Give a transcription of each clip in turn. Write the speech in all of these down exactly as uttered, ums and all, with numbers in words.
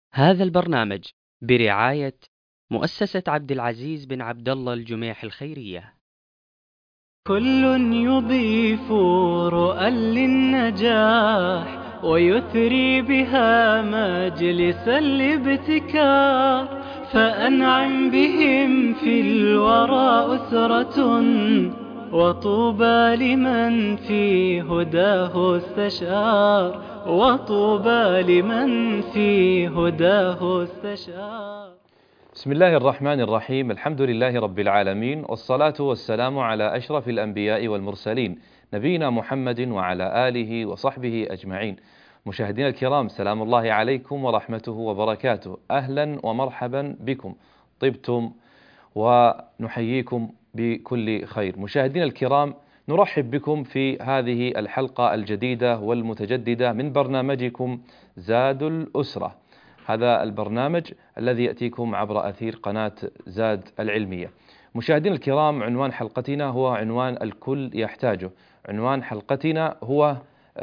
هذا البرنامج برعاية مؤسسة عبد العزيز بن عبد الله الجميح الخيرية. كل يضيف رؤى للنجاح ويثري بها مجلس الابتكار، فأنعم بهم في الورى أسرة، وطوبى لمن في هداه استشار، وطوبى لمن في هداه استشار. بسم الله الرحمن الرحيم. الحمد لله رب العالمين، والصلاة والسلام على أشرف الأنبياء والمرسلين، نبينا محمد وعلى آله وصحبه أجمعين. مشاهدينا الكرام، سلام الله عليكم ورحمته وبركاته. أهلا ومرحبا بكم، طبتم ونحييكم بكل خير. مشاهدينا الكرام، نرحب بكم في هذه الحلقة الجديدة والمتجددة من برنامجكم زاد الأسرة. هذا البرنامج الذي يأتيكم عبر أثير قناة زاد العلمية. مشاهدينا الكرام، عنوان حلقتنا هو عنوان الكل يحتاجه. عنوان حلقتنا هو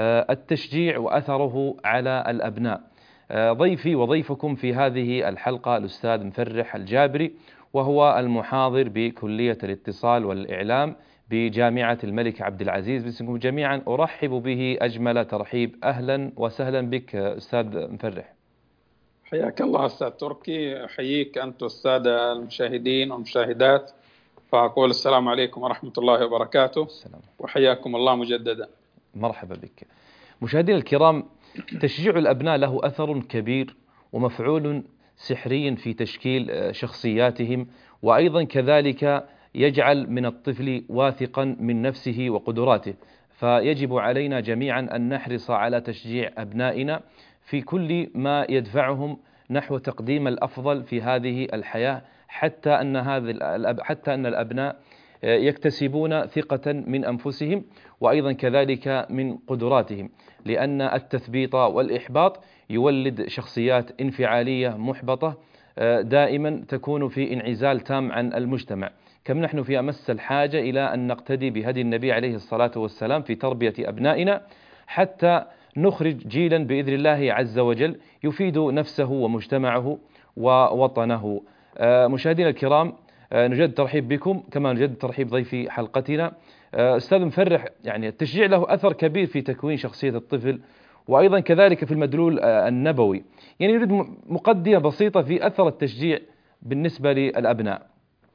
التشجيع وأثره على الأبناء. ضيفي وضيفكم في هذه الحلقة الأستاذ مفرح الجابري، وهو المحاضر بكلية الاتصال والإعلام بجامعة الملك عبد العزيز. باسمكم جميعا أرحب به أجمل ترحيب. أهلا وسهلا بك أستاذ مفرح. حياك الله أستاذ تركي، أحييك أنت والسادة المشاهدين والمشاهدات، فأقول السلام عليكم ورحمة الله وبركاته. السلام. وحياكم الله مجددا. مرحبا بك. مشاهدينا الكرام، تشجيع الأبناء له أثر كبير ومفعول سحري في تشكيل شخصياتهم، وأيضا كذلك يجعل من الطفل واثقا من نفسه وقدراته. فيجب علينا جميعا أن نحرص على تشجيع أبنائنا في كل ما يدفعهم نحو تقديم الأفضل في هذه الحياة، حتى أن هذه حتى أن الأبناء يكتسبون ثقة من أنفسهم وأيضا كذلك من قدراتهم، لأن التثبيط والإحباط يولد شخصيات انفعالية محبطة دائما تكون في انعزال تام عن المجتمع. كم نحن في أمس الحاجة إلى أن نقتدي بهدي النبي عليه الصلاة والسلام في تربية أبنائنا، حتى نخرج جيلا بإذن الله عز وجل يفيد نفسه ومجتمعه ووطنه. مشاهدينا الكرام، نجد ترحيب بكم، كما نجد ترحيب ضيفي حلقتنا أستاذ مفرح. يعني التشجيع له أثر كبير في تكوين شخصية الطفل، وأيضا كذلك في المدلول النبوي. يعني نريد مقدمة بسيطة في أثر التشجيع بالنسبة للأبناء.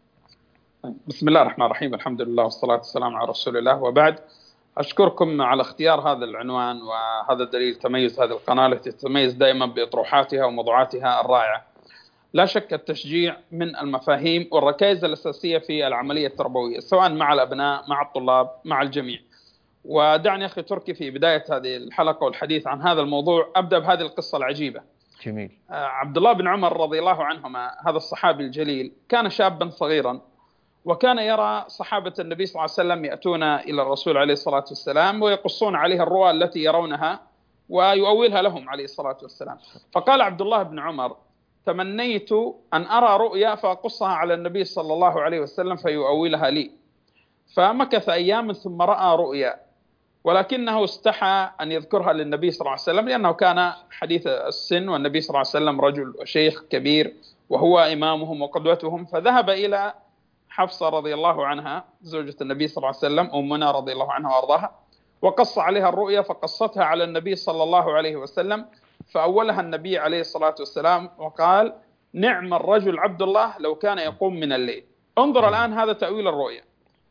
بسم الله الرحمن الرحيم، الحمد لله والصلاة والسلام على رسول الله، وبعد. أشكركم على اختيار هذا العنوان، وهذا دليل تميز هذه القناة التي تتميز دائما بإطروحاتها وموضوعاتها الرائعة. لا شك التشجيع من المفاهيم والركائز الأساسية في العملية التربوية، سواء مع الأبناء، مع الطلاب، مع الجميع. ودعني أخي تركي في بداية هذه الحلقة والحديث عن هذا الموضوع أبدأ بهذه القصة العجيبة. جميل. عبد الله بن عمر رضي الله عنهما، هذا الصحابي الجليل، كان شابا صغيرا، وكان يرى صحابة النبي صلى الله عليه وسلم يأتون إلى الرسول عليه الصلاة والسلام ويقصون عليه الرؤى التي يرونها ويؤولها لهم عليه الصلاة والسلام. فقال عبد الله بن عمر: تمنيت أن أرى رؤيا فأقصها على النبي صلى الله عليه وسلم فيؤولها لي. فمكث أيام ثم رأى رؤيا، ولكنه استحى أن يذكرها للنبي صلى الله عليه وسلم، لأنه كان حديث السن، والنبي صلى الله عليه وسلم رجل وشيخ كبير وهو إمامهم وقدوتهم. فذهب إلى حفصة رضي الله عنها زوجة النبي صلى الله عليه وسلم، أمنا رضي الله عنها وأرضاها، وقص عليها الرؤيا، فقصتها على النبي صلى الله عليه وسلم، فأولها النبي عليه الصلاة والسلام وقال: نعم الرجل عبد الله لو كان يقوم من الليل. انظر الآن هذا تأويل الرؤيا.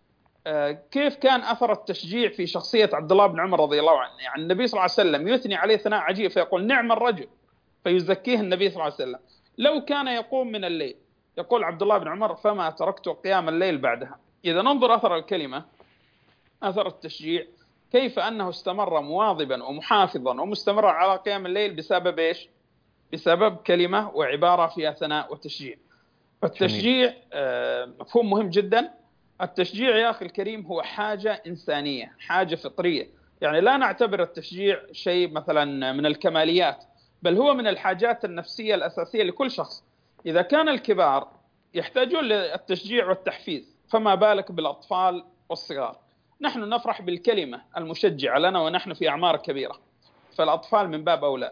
كيف كان أثر التشجيع في شخصية عبد الله بن عمر رضي الله عنه. يعني النبي صلى الله عليه وسلم يثني عليه ثناء عجيب، فيقول: نعم الرجل، فيزكيه النبي صلى الله عليه وسلم. لو كان يقوم من الليل، يقول عبد الله بن عمر: فما تركت قيام الليل بعدها. إذا ننظر أثر الكلمة، أثر التشجيع، كيف أنه استمر مواظبا ومحافظا ومستمرا على قيام الليل بسبب إيش؟ بسبب كلمة وعبارة فيها ثناء وتشجيع. فالتشجيع مفهوم مهم جدا. التشجيع يا أخي الكريم هو حاجة إنسانية، حاجة فطرية. يعني لا نعتبر التشجيع شيء مثلا من الكماليات، بل هو من الحاجات النفسية الأساسية لكل شخص. إذا كان الكبار يحتاجون للتشجيع والتحفيز، فما بالك بالأطفال والصغار. نحن نفرح بالكلمة المشجعة لنا ونحن في أعمار كبيرة، فالأطفال من باب أولى.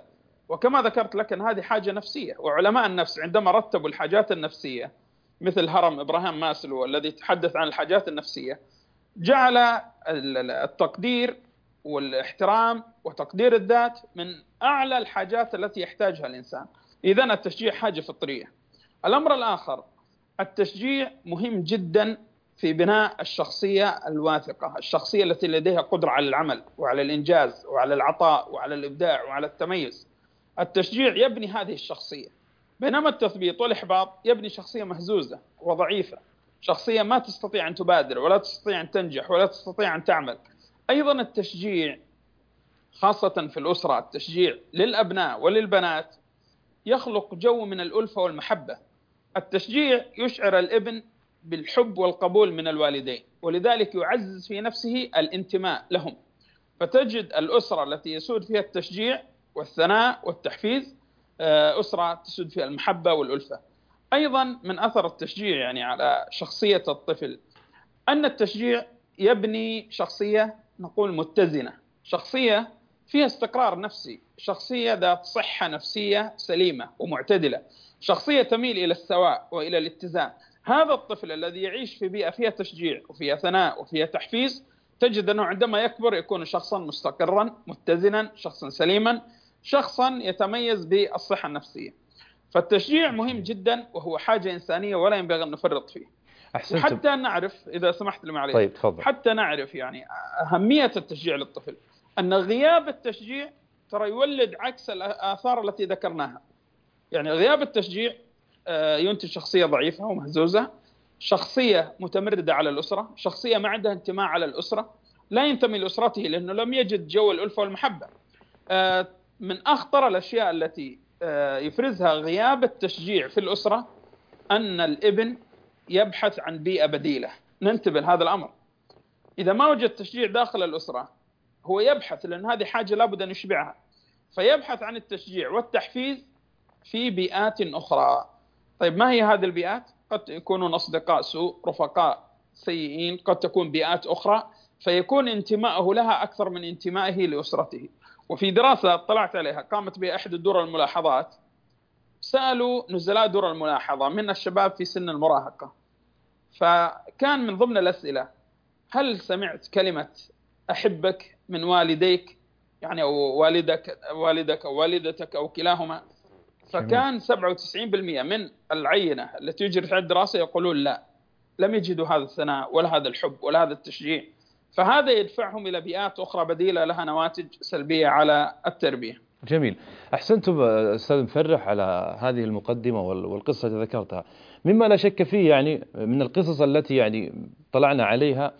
وكما ذكرت لك أن هذه حاجة نفسية، وعلماء النفس عندما رتبوا الحاجات النفسية مثل هرم إبراهام ماسلو الذي يتحدث عن الحاجات النفسية، جعل التقدير والاحترام وتقدير الذات من أعلى الحاجات التي يحتاجها الإنسان. إذن التشجيع حاجة فطرية. الأمر الآخر، التشجيع مهم جدا في بناء الشخصية الواثقة، الشخصية التي لديها قدرة على العمل وعلى الإنجاز وعلى العطاء وعلى الإبداع وعلى التميز. التشجيع يبني هذه الشخصية، بينما التثبيط والإحباط يبني شخصية مهزوزة وضعيفة، شخصية ما تستطيع أن تبادر ولا تستطيع أن تنجح ولا تستطيع أن تعمل. أيضا التشجيع خاصة في الأسرة، التشجيع للأبناء وللبنات يخلق جو من الألفة والمحبة. التشجيع يشعر الابن بالحب والقبول من الوالدين، ولذلك يعزز في نفسه الانتماء لهم. فتجد الأسرة التي يسود فيها التشجيع والثناء والتحفيز أسرة تسود فيها المحبة والألفة. أيضا من أثر التشجيع يعني على شخصية الطفل أن التشجيع يبني شخصية نقول متزنة، شخصية فيها استقرار نفسي، شخصية ذات صحة نفسية سليمة ومعتدلة، شخصية تميل إلى السواء وإلى الاتزان. هذا الطفل الذي يعيش في بيئة فيها تشجيع وفيها ثناء وفيها تحفيز، تجد أنه عندما يكبر يكون شخصا مستقرا متزنا، شخصا سليما، شخصا يتميز بالصحة النفسية. فالتشجيع مهم جدا وهو حاجة إنسانية ولا ينبغي أن نفرط فيه. حتى نعرف إذا سمحت لي معليش، طيب تفضل. حتى نعرف يعني أهمية التشجيع للطفل، أن غياب التشجيع ترى يولد عكس الآثار التي ذكرناها. يعني غياب التشجيع ينتج شخصية ضعيفة ومهزوزة، شخصية متمردة على الأسرة، شخصية ما عندها انتماء على الأسرة، لا ينتمي لأسرته لأنه لم يجد جو الألفة والمحبة. من أخطر الأشياء التي يفرزها غياب التشجيع في الأسرة أن الابن يبحث عن بيئة بديلة. ننتبه لهذا الأمر. إذا ما وجد تشجيع داخل الأسرة هو يبحث، لأن هذه حاجة لابد أن يشبعها، فيبحث عن التشجيع والتحفيز في بيئات أخرى. طيب ما هي هذه البيئات؟ قد يكونون أصدقاء سوء، رفقاء سيئين، قد تكون بيئات أخرى، فيكون انتماءه لها أكثر من انتمائه لأسرته. وفي دراسة طلعت عليها قامت بها إحدى دور الملاحظات، سألوا نزلاء دور الملاحظة من الشباب في سن المراهقة، فكان من ضمن الأسئلة: هل سمعت كلمة أحبك من والديك، يعني أو والدك والدك أو والدتك أو كلاهما؟ فكان سبعة وتسعين بالمئة من العينة التي يجري على الدراسة يقولون لا، لم يجدوا هذا الثناء ولا هذا الحب ولا هذا التشجيع. فهذا يدفعهم إلى بيئات أخرى بديلة لها نواتج سلبية على التربية. جميل، أحسنتم أستاذ مفرح على هذه المقدمة والقصة التي ذكرتها. مما لا شك فيه يعني من القصص التي يعني طلعنا عليها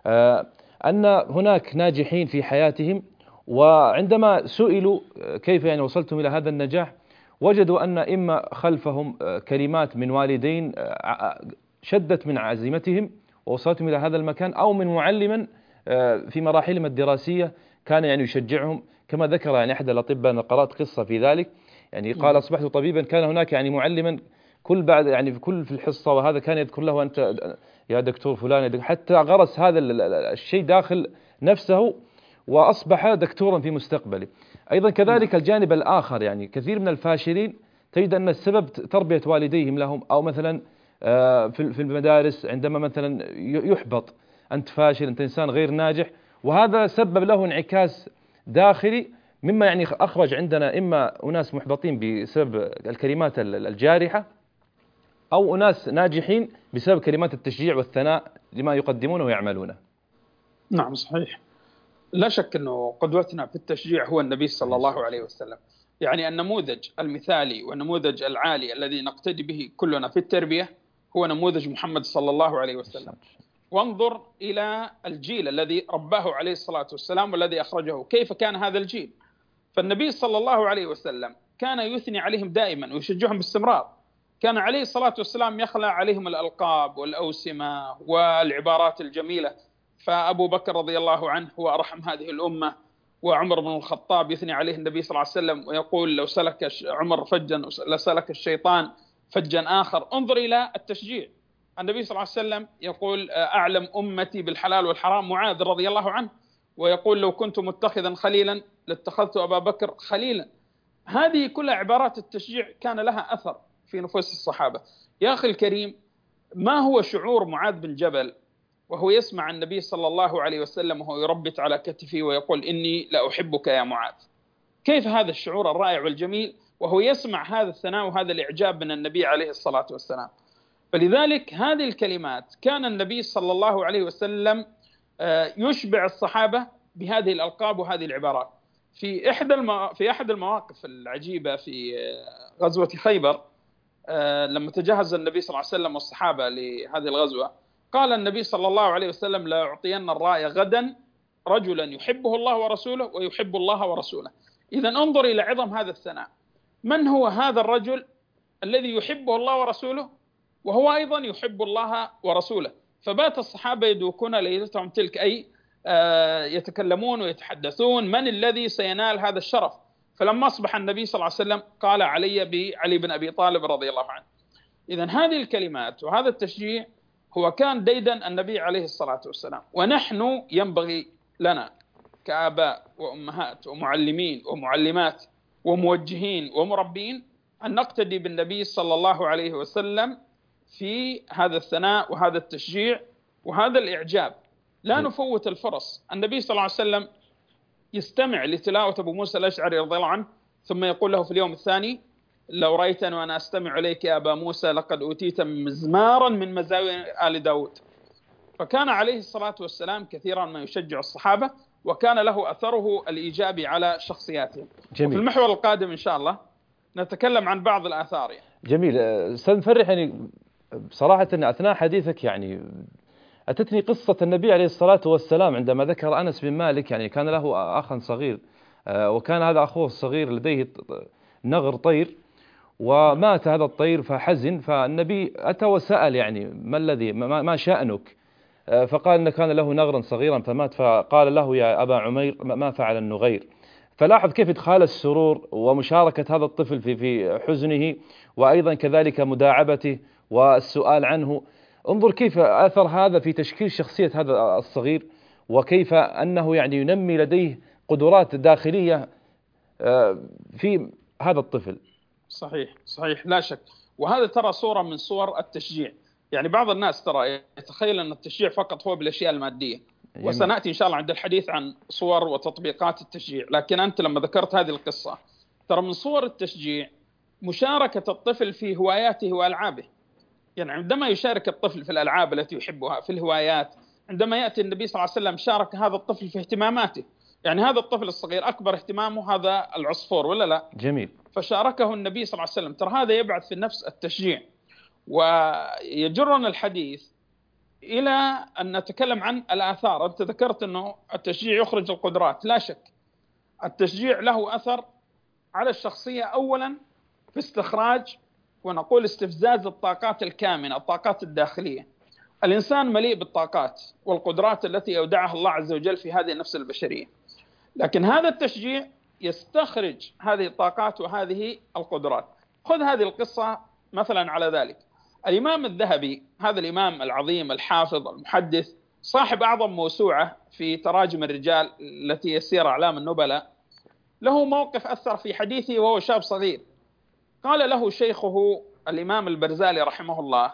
أن هناك ناجحين في حياتهم، وعندما سئلوا كيف يعني وصلتم إلى هذا النجاح وجدوا أن إما خلفهم كلمات من والدين شدت من عزيمتهم ووصلتهم إلى هذا المكان، أو من معلما في مراحلهم الدراسية كان يعني يشجعهم، كما ذكر يعني أحد الأطباء، أنا قرأت قصة في ذلك، يعني قال أصبحت طبيبا كان هناك يعني معلما كل بعد يعني في كل في الحصة وهذا كان يذكر له أنت يا دكتور فلان، حتى غرس هذا الشيء داخل نفسه وأصبح دكتورا في مستقبله. أيضا كذلك الجانب الآخر، يعني كثير من الفاشلين تجد أن السبب تربية والديهم لهم، أو مثلا في المدارس عندما مثلا يحبط أنت فاشل، أنت إنسان غير ناجح، وهذا سبب له انعكاس داخلي، مما يعني أخرج عندنا إما أناس محبطين بسبب الكلمات الجارحة، أو أناس ناجحين بسبب كلمات التشجيع والثناء لما يقدمونه ويعملونه. نعم صحيح، لا شك أنه قدوتنا في التشجيع هو النبي صلى الله عليه وسلم. يعني النموذج المثالي والنموذج العالي الذي نقتدي به كلنا في التربية هو نموذج محمد صلى الله عليه وسلم. وانظر إلى الجيل الذي رباه عليه الصلاة والسلام والذي أخرجه، كيف كان هذا الجيل. فالنبي صلى الله عليه وسلم كان يثني عليهم دائما ويشجعهم باستمرار. كان عليه الصلاة والسلام يخلع عليهم الألقاب والأوسمة والعبارات الجميلة. فأبو بكر رضي الله عنه هو أرحم هذه الأمة، وعمر بن الخطاب يثني عليه النبي صلى الله عليه وسلم ويقول لو سلك عمر فجا لسلك الشيطان فجا آخر. انظر إلى التشجيع. النبي صلى الله عليه وسلم يقول أعلم أمتي بالحلال والحرام معاذ رضي الله عنه، ويقول لو كنت متخذا خليلا لاتخذت أبا بكر خليلا. هذه كلها عبارات التشجيع كان لها أثر في نفوس الصحابة. يا أخي الكريم، ما هو شعور معاذ بن جبل وهو يسمع النبي صلى الله عليه وسلم وهو يربط على كتفه ويقول إني لأحبك يا معاذ؟ كيف هذا الشعور الرائع والجميل وهو يسمع هذا الثناء وهذا الإعجاب من النبي عليه الصلاة والسلام. فلذلك هذه الكلمات كان النبي صلى الله عليه وسلم يشبع الصحابة بهذه الألقاب وهذه العبارات. في إحدى المو... في أحد المواقف العجيبة في غزوة خيبر، لما تجهز النبي صلى الله عليه وسلم والصحابة لهذه الغزوة، قال النبي صلى الله عليه وسلم: لا يعطين الراية غدا رجلا يحبه الله ورسوله ويحب الله ورسوله. إذن انظر إلى عظم هذا الثناء. من هو هذا الرجل الذي يحبه الله ورسوله وهو أيضا يحب الله ورسوله؟ فبات الصحابة يدوكون ليلتهم تلك، أي يتكلمون ويتحدثون من الذي سينال هذا الشرف. فلما أصبح النبي صلى الله عليه وسلم قال: علي بعلي بن أبي طالب رضي الله عنه. إذن هذه الكلمات وهذا التشجيع هو كان ديدا النبي عليه الصلاة والسلام. ونحن ينبغي لنا كآباء وأمهات ومعلمين ومعلمات وموجهين ومربين أن نقتدي بالنبي صلى الله عليه وسلم في هذا الثناء وهذا التشجيع وهذا الإعجاب. لا نفوت الفرص. النبي صلى الله عليه وسلم يستمع لتلاوة أبو موسى الأشعري رضي الله عنه، ثم يقول له في اليوم الثاني: لو رأيتني وأنا أستمع إليك يا أبا موسى لقد أوتيت مزمارا من مزامير آل داود. فكان عليه الصلاة والسلام كثيرا ما يشجع الصحابة، وكان له أثره الإيجابي على شخصياتهم. جميل. وفي المحور القادم إن شاء الله نتكلم عن بعض الآثار. يعني. جميل. أستاذ مفرح، يعني بصراحة أثناء حديثك يعني أتتني قصة النبي عليه الصلاة والسلام عندما ذكر أنس بن مالك، يعني كان له أخا صغير، وكان هذا أخوه الصغير لديه نغر طير، ومات هذا الطير فحزن، فالنبي أتى وسأل يعني ما الذي ما شأنك؟ فقال إن كان له نغرا صغيرا فمات، فقال له: يا أبا عمير ما فعل النغير؟ فلاحظ كيف إدخال السرور ومشاركة هذا الطفل في في حزنه، وأيضا كذلك مداعبته والسؤال عنه. انظر كيف أثر هذا في تشكيل شخصية هذا الصغير، وكيف أنه يعني ينمي لديه قدرات داخلية في هذا الطفل. صحيح صحيح لا شك. وهذا ترى صورة من صور التشجيع. يعني بعض الناس ترى يتخيل أن التشجيع فقط هو بالأشياء المادية، وسنأتي إن شاء الله عند الحديث عن صور وتطبيقات التشجيع. لكن أنت لما ذكرت هذه القصة، ترى من صور التشجيع مشاركة الطفل في هواياته وألعابه. يعني عندما يشارك الطفل في الألعاب التي يحبها، في الهوايات، عندما يأتي النبي صلى الله عليه وسلم شارك هذا الطفل في اهتماماته. يعني هذا الطفل الصغير أكبر اهتمامه هذا العصفور ولا لا؟ جميل. فشاركه النبي صلى الله عليه وسلم. ترى هذا يبعث في النفس التشجيع. ويجرنا الحديث إلى أن نتكلم عن الآثار. أنت ذكرت أنه التشجيع يخرج القدرات، لا شك. التشجيع له أثر على الشخصية أولا في استخراج ونقول استفزاز الطاقات الكامنة، الطاقات الداخلية. الإنسان مليء بالطاقات والقدرات التي يودعها الله عز وجل في هذه النفس البشرية، لكن هذا التشجيع يستخرج هذه الطاقات وهذه القدرات. خذ هذه القصة مثلا على ذلك. الإمام الذهبي، هذا الإمام العظيم الحافظ المحدث صاحب أعظم موسوعة في تراجم الرجال التي هي سير أعلام النبلاء، له موقف أثر في حديثه وهو شاب صغير. قال له شيخه الإمام البرزالي رحمه الله: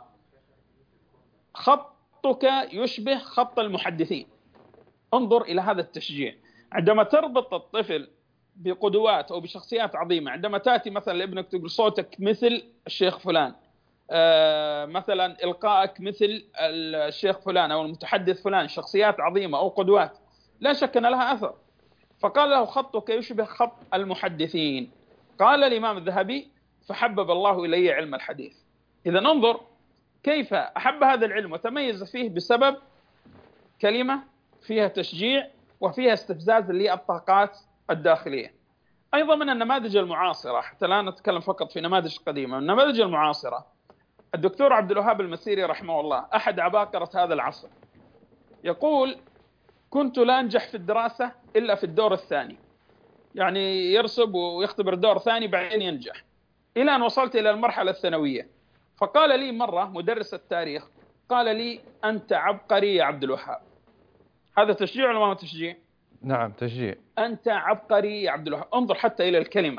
خطك يشبه خط المحدثين. انظر إلى هذا التشجيع. عندما تربط الطفل بقدوات أو بشخصيات عظيمة، عندما تأتي مثلا لابنك تقول صوتك مثل الشيخ فلان، آه مثلا إلقائك مثل الشيخ فلان أو المتحدث فلان، شخصيات عظيمة أو قدوات، لا شك أن لها أثر. فقال له: خطك يشبه خط المحدثين. قال الإمام الذهبي: فحبب الله إلي علم الحديث. إذا انظر كيف أحب هذا العلم وتميز فيه بسبب كلمة فيها تشجيع وفيها استفزاز للطاقات الداخلية. أيضا من النماذج المعاصرة، حتى لا نتكلم فقط في نماذج قديمة، من النماذج المعاصرة الدكتور عبد الوهاب المسيري رحمه الله، أحد عباقرة هذا العصر، يقول: كنت لا أنجح في الدراسة إلا في الدور الثاني. يعني يرسب ويختبر دور ثاني بعدين ينجح، إلى أن وصلت إلى المرحلة الثانوية. فقال لي مرة مدرس التاريخ، قال لي: أنت عبقري يا عبد الوهاب. هذا تشجيع ولا ما تشجيع؟ نعم تشجيع. أنت عبقري يا عبد الوهاب. انظر حتى إلى الكلمة.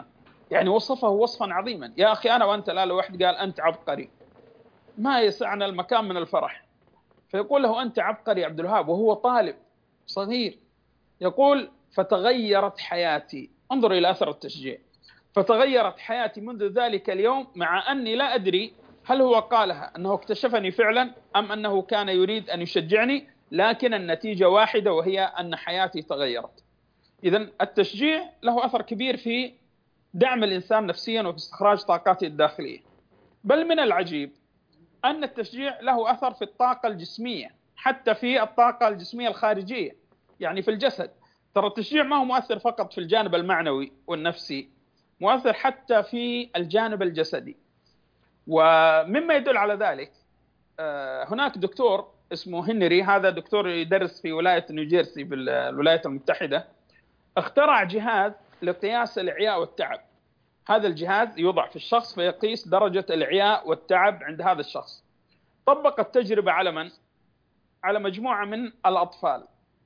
يعني وصفه وصفا عظيما. يا أخي أنا وأنت لا، لو واحد قال أنت عبقري ما يسعنا المكان من الفرح، فيقول له أنت عبقري يا عبد الوهاب وهو طالب صغير. يقول فتغيرت حياتي. انظر إلى أثر التشجيع. فتغيرت حياتي منذ ذلك اليوم، مع أني لا أدري هل هو قالها أنه اكتشفني فعلا أم أنه كان يريد أن يشجعني، لكن النتيجة واحدة وهي أن حياتي تغيرت. إذن التشجيع له أثر كبير في دعم الإنسان نفسيا وفي استخراج طاقاته الداخلية. بل من العجيب أن التشجيع له أثر في الطاقة الجسمية، حتى في الطاقة الجسمية الخارجية، يعني في الجسد. ترى التشجيع ما هو مؤثر فقط في الجانب المعنوي والنفسي، مؤثر حتى في الجانب الجسدي. ومما يدل على ذلك هناك دكتور اسمه هنري، هذا دكتور يدرس في ولاية نيوجيرسي بالولايات المتحدة، اخترع جهاز لقياس الإعياء والتعب. هذا الجهاز يوضع في الشخص فيقيس درجة الإعياء والتعب عند هذا الشخص. طبق التجربة على من؟ على مجموعة من الأطفال.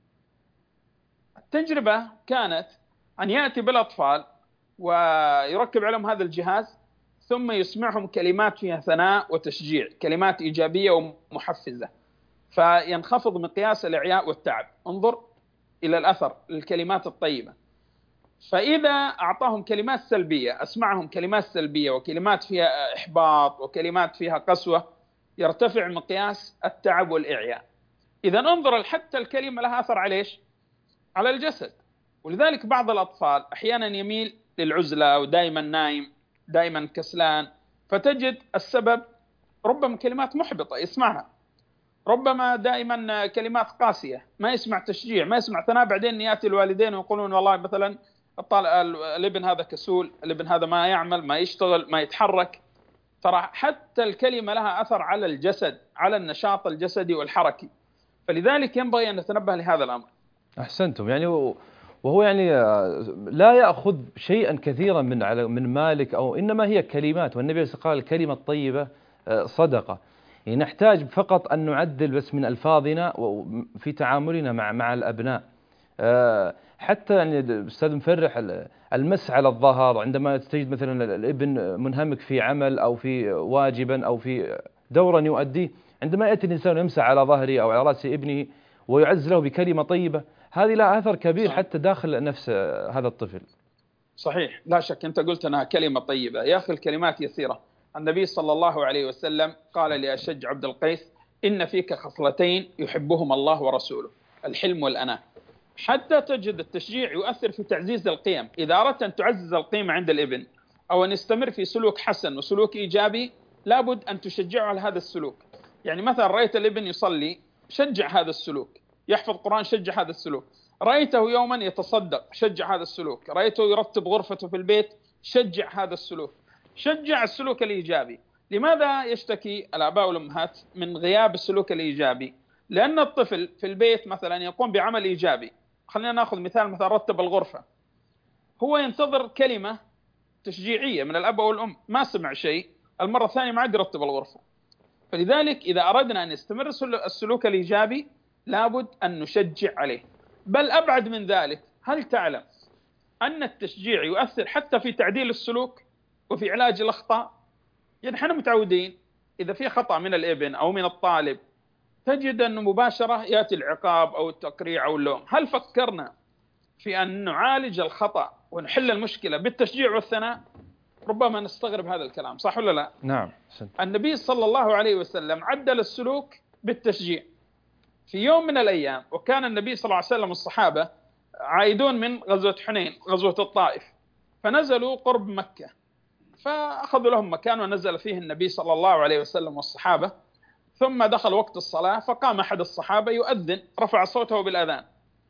التجربة كانت أن يأتي بالأطفال ويركب عليهم هذا الجهاز، ثم يسمعهم كلمات فيها ثناء وتشجيع، كلمات إيجابية ومحفزة، فينخفض مقياس الإعياء والتعب. انظر إلى الأثر الكلمات الطيبة. فإذا أعطاهم كلمات سلبية، أسمعهم كلمات سلبية وكلمات فيها إحباط وكلمات فيها قسوة، يرتفع مقياس التعب والإعياء. إذا انظر، حتى الكلمة لها أثر على إيش؟ على الجسد. ولذلك بعض الأطفال أحيانا يميل للعزلة ودائما نايم، دائما كسلان، فتجد السبب ربما كلمات محبطة يسمعها، ربما دائما كلمات قاسية، ما يسمع تشجيع، ما يسمع ثناء. بعدين يأتي الوالدين ويقولون والله مثلا الابن هذا كسول، الابن هذا ما يعمل، ما يشتغل، ما يتحرك. ترى حتى الكلمة لها أثر على الجسد، على النشاط الجسدي والحركي. فلذلك ينبغي أن نتنبه لهذا الأمر. أحسنتم. يعني وهو يعني لا يأخذ شيئا كثيرا من على من مالك، أو إنما هي كلمات، والنبي قال الكلمة الطيبة صدقة. يعني نحتاج فقط أن نعدل بس من ألفاظنا في تعاملنا مع مع الأبناء. حتى يعني أستاذ مفرح، المس على الظهر عندما تجد مثلا الابن منهمك في عمل أو في واجبا أو في دورا يؤديه، عندما يأتي الإنسان يمسح على ظهره أو على رأس ابنه ويعز له بكلمة طيبة، هذه لها أثر كبير صحيح. حتى داخل نفس هذا الطفل. صحيح، لا شك. أنت قلت أنها كلمة طيبة، يا أخي الكلمات يسيرة. النبي صلى الله عليه وسلم قال لأشج عبد القيس: إن فيك خصلتين يحبهما الله ورسوله، الحلم والأناة. حتى تجد التشجيع يؤثر في تعزيز القيم. إذا أردت أن تعزز القيمة عند الابن أو أن يستمر في سلوك حسن وسلوك إيجابي، لابد أن تشجعه على هذا السلوك. يعني مثلا رأيت الابن يصلي، شجع هذا السلوك. يحفظ قرآن، شجع هذا السلوك. رأيته يوما يتصدق، شجع هذا السلوك. رأيته يرتب غرفته في البيت، شجع هذا السلوك. شجع السلوك الإيجابي. لماذا يشتكي الآباء والأمهات من غياب السلوك الإيجابي؟ لأن الطفل في البيت مثلا يقوم بعمل إيجابي. خلينا نأخذ مثال، مثلا رتب الغرفة، هو ينتظر كلمة تشجيعية من الأب أو الأم، ما سمع شيء، المرة الثانية ما عاد يرتب الغرفة. فلذلك إذا أردنا أن يستمر السلوك الإيجابي لابد أن نشجع عليه. بل أبعد من ذلك، هل تعلم أن التشجيع يؤثر حتى في تعديل السلوك وفي علاج الأخطاء؟ يعني احنا متعودين إذا في خطأ من الابن أو من الطالب تجد أنه مباشرة يأتي العقاب أو التقريع أو اللوم. هل فكرنا في أن نعالج الخطأ ونحل المشكلة بالتشجيع والثناء؟ ربما نستغرب هذا الكلام، صح ولا لا؟ نعم. النبي صلى الله عليه وسلم عدل السلوك بالتشجيع. في يوم من الأيام، وكان النبي صلى الله عليه وسلم والصحابة عائدون من غزوة حنين، غزوة الطائف، فنزلوا قرب مكة، فأخذوا لهم مكان ونزل فيه النبي صلى الله عليه وسلم والصحابة. ثم دخل وقت الصلاة، فقام أحد الصحابة يؤذن، رفع صوته بالأذان،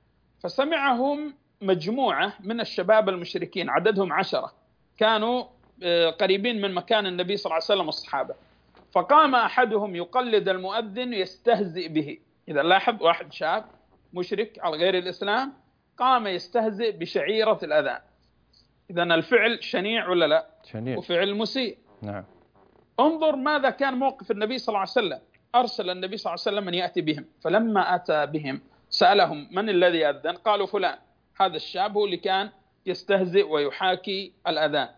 فسمعهم مجموعة من الشباب المشركين، عددهم عشرة، كانوا قريبين من مكان النبي صلى الله عليه وسلم والصحابة. فقام أحدهم يقلد المؤذن يستهزئ به. إذا لاحظ، واحد شاب مشرك على غير الإسلام قام يستهزئ بشعيرة الأذان. إذا الفعل شنيع ولا لا؟ شنيع. وفعل مسيء. نعم. انظر ماذا كان موقف النبي صلى الله عليه وسلم. أرسل النبي صلى الله عليه وسلم من يأتي بهم، فلما أتى بهم سألهم: من الذي أذن؟ قالوا: فلان. هذا الشاب هو اللي كان يستهزئ ويحاكي الأذان.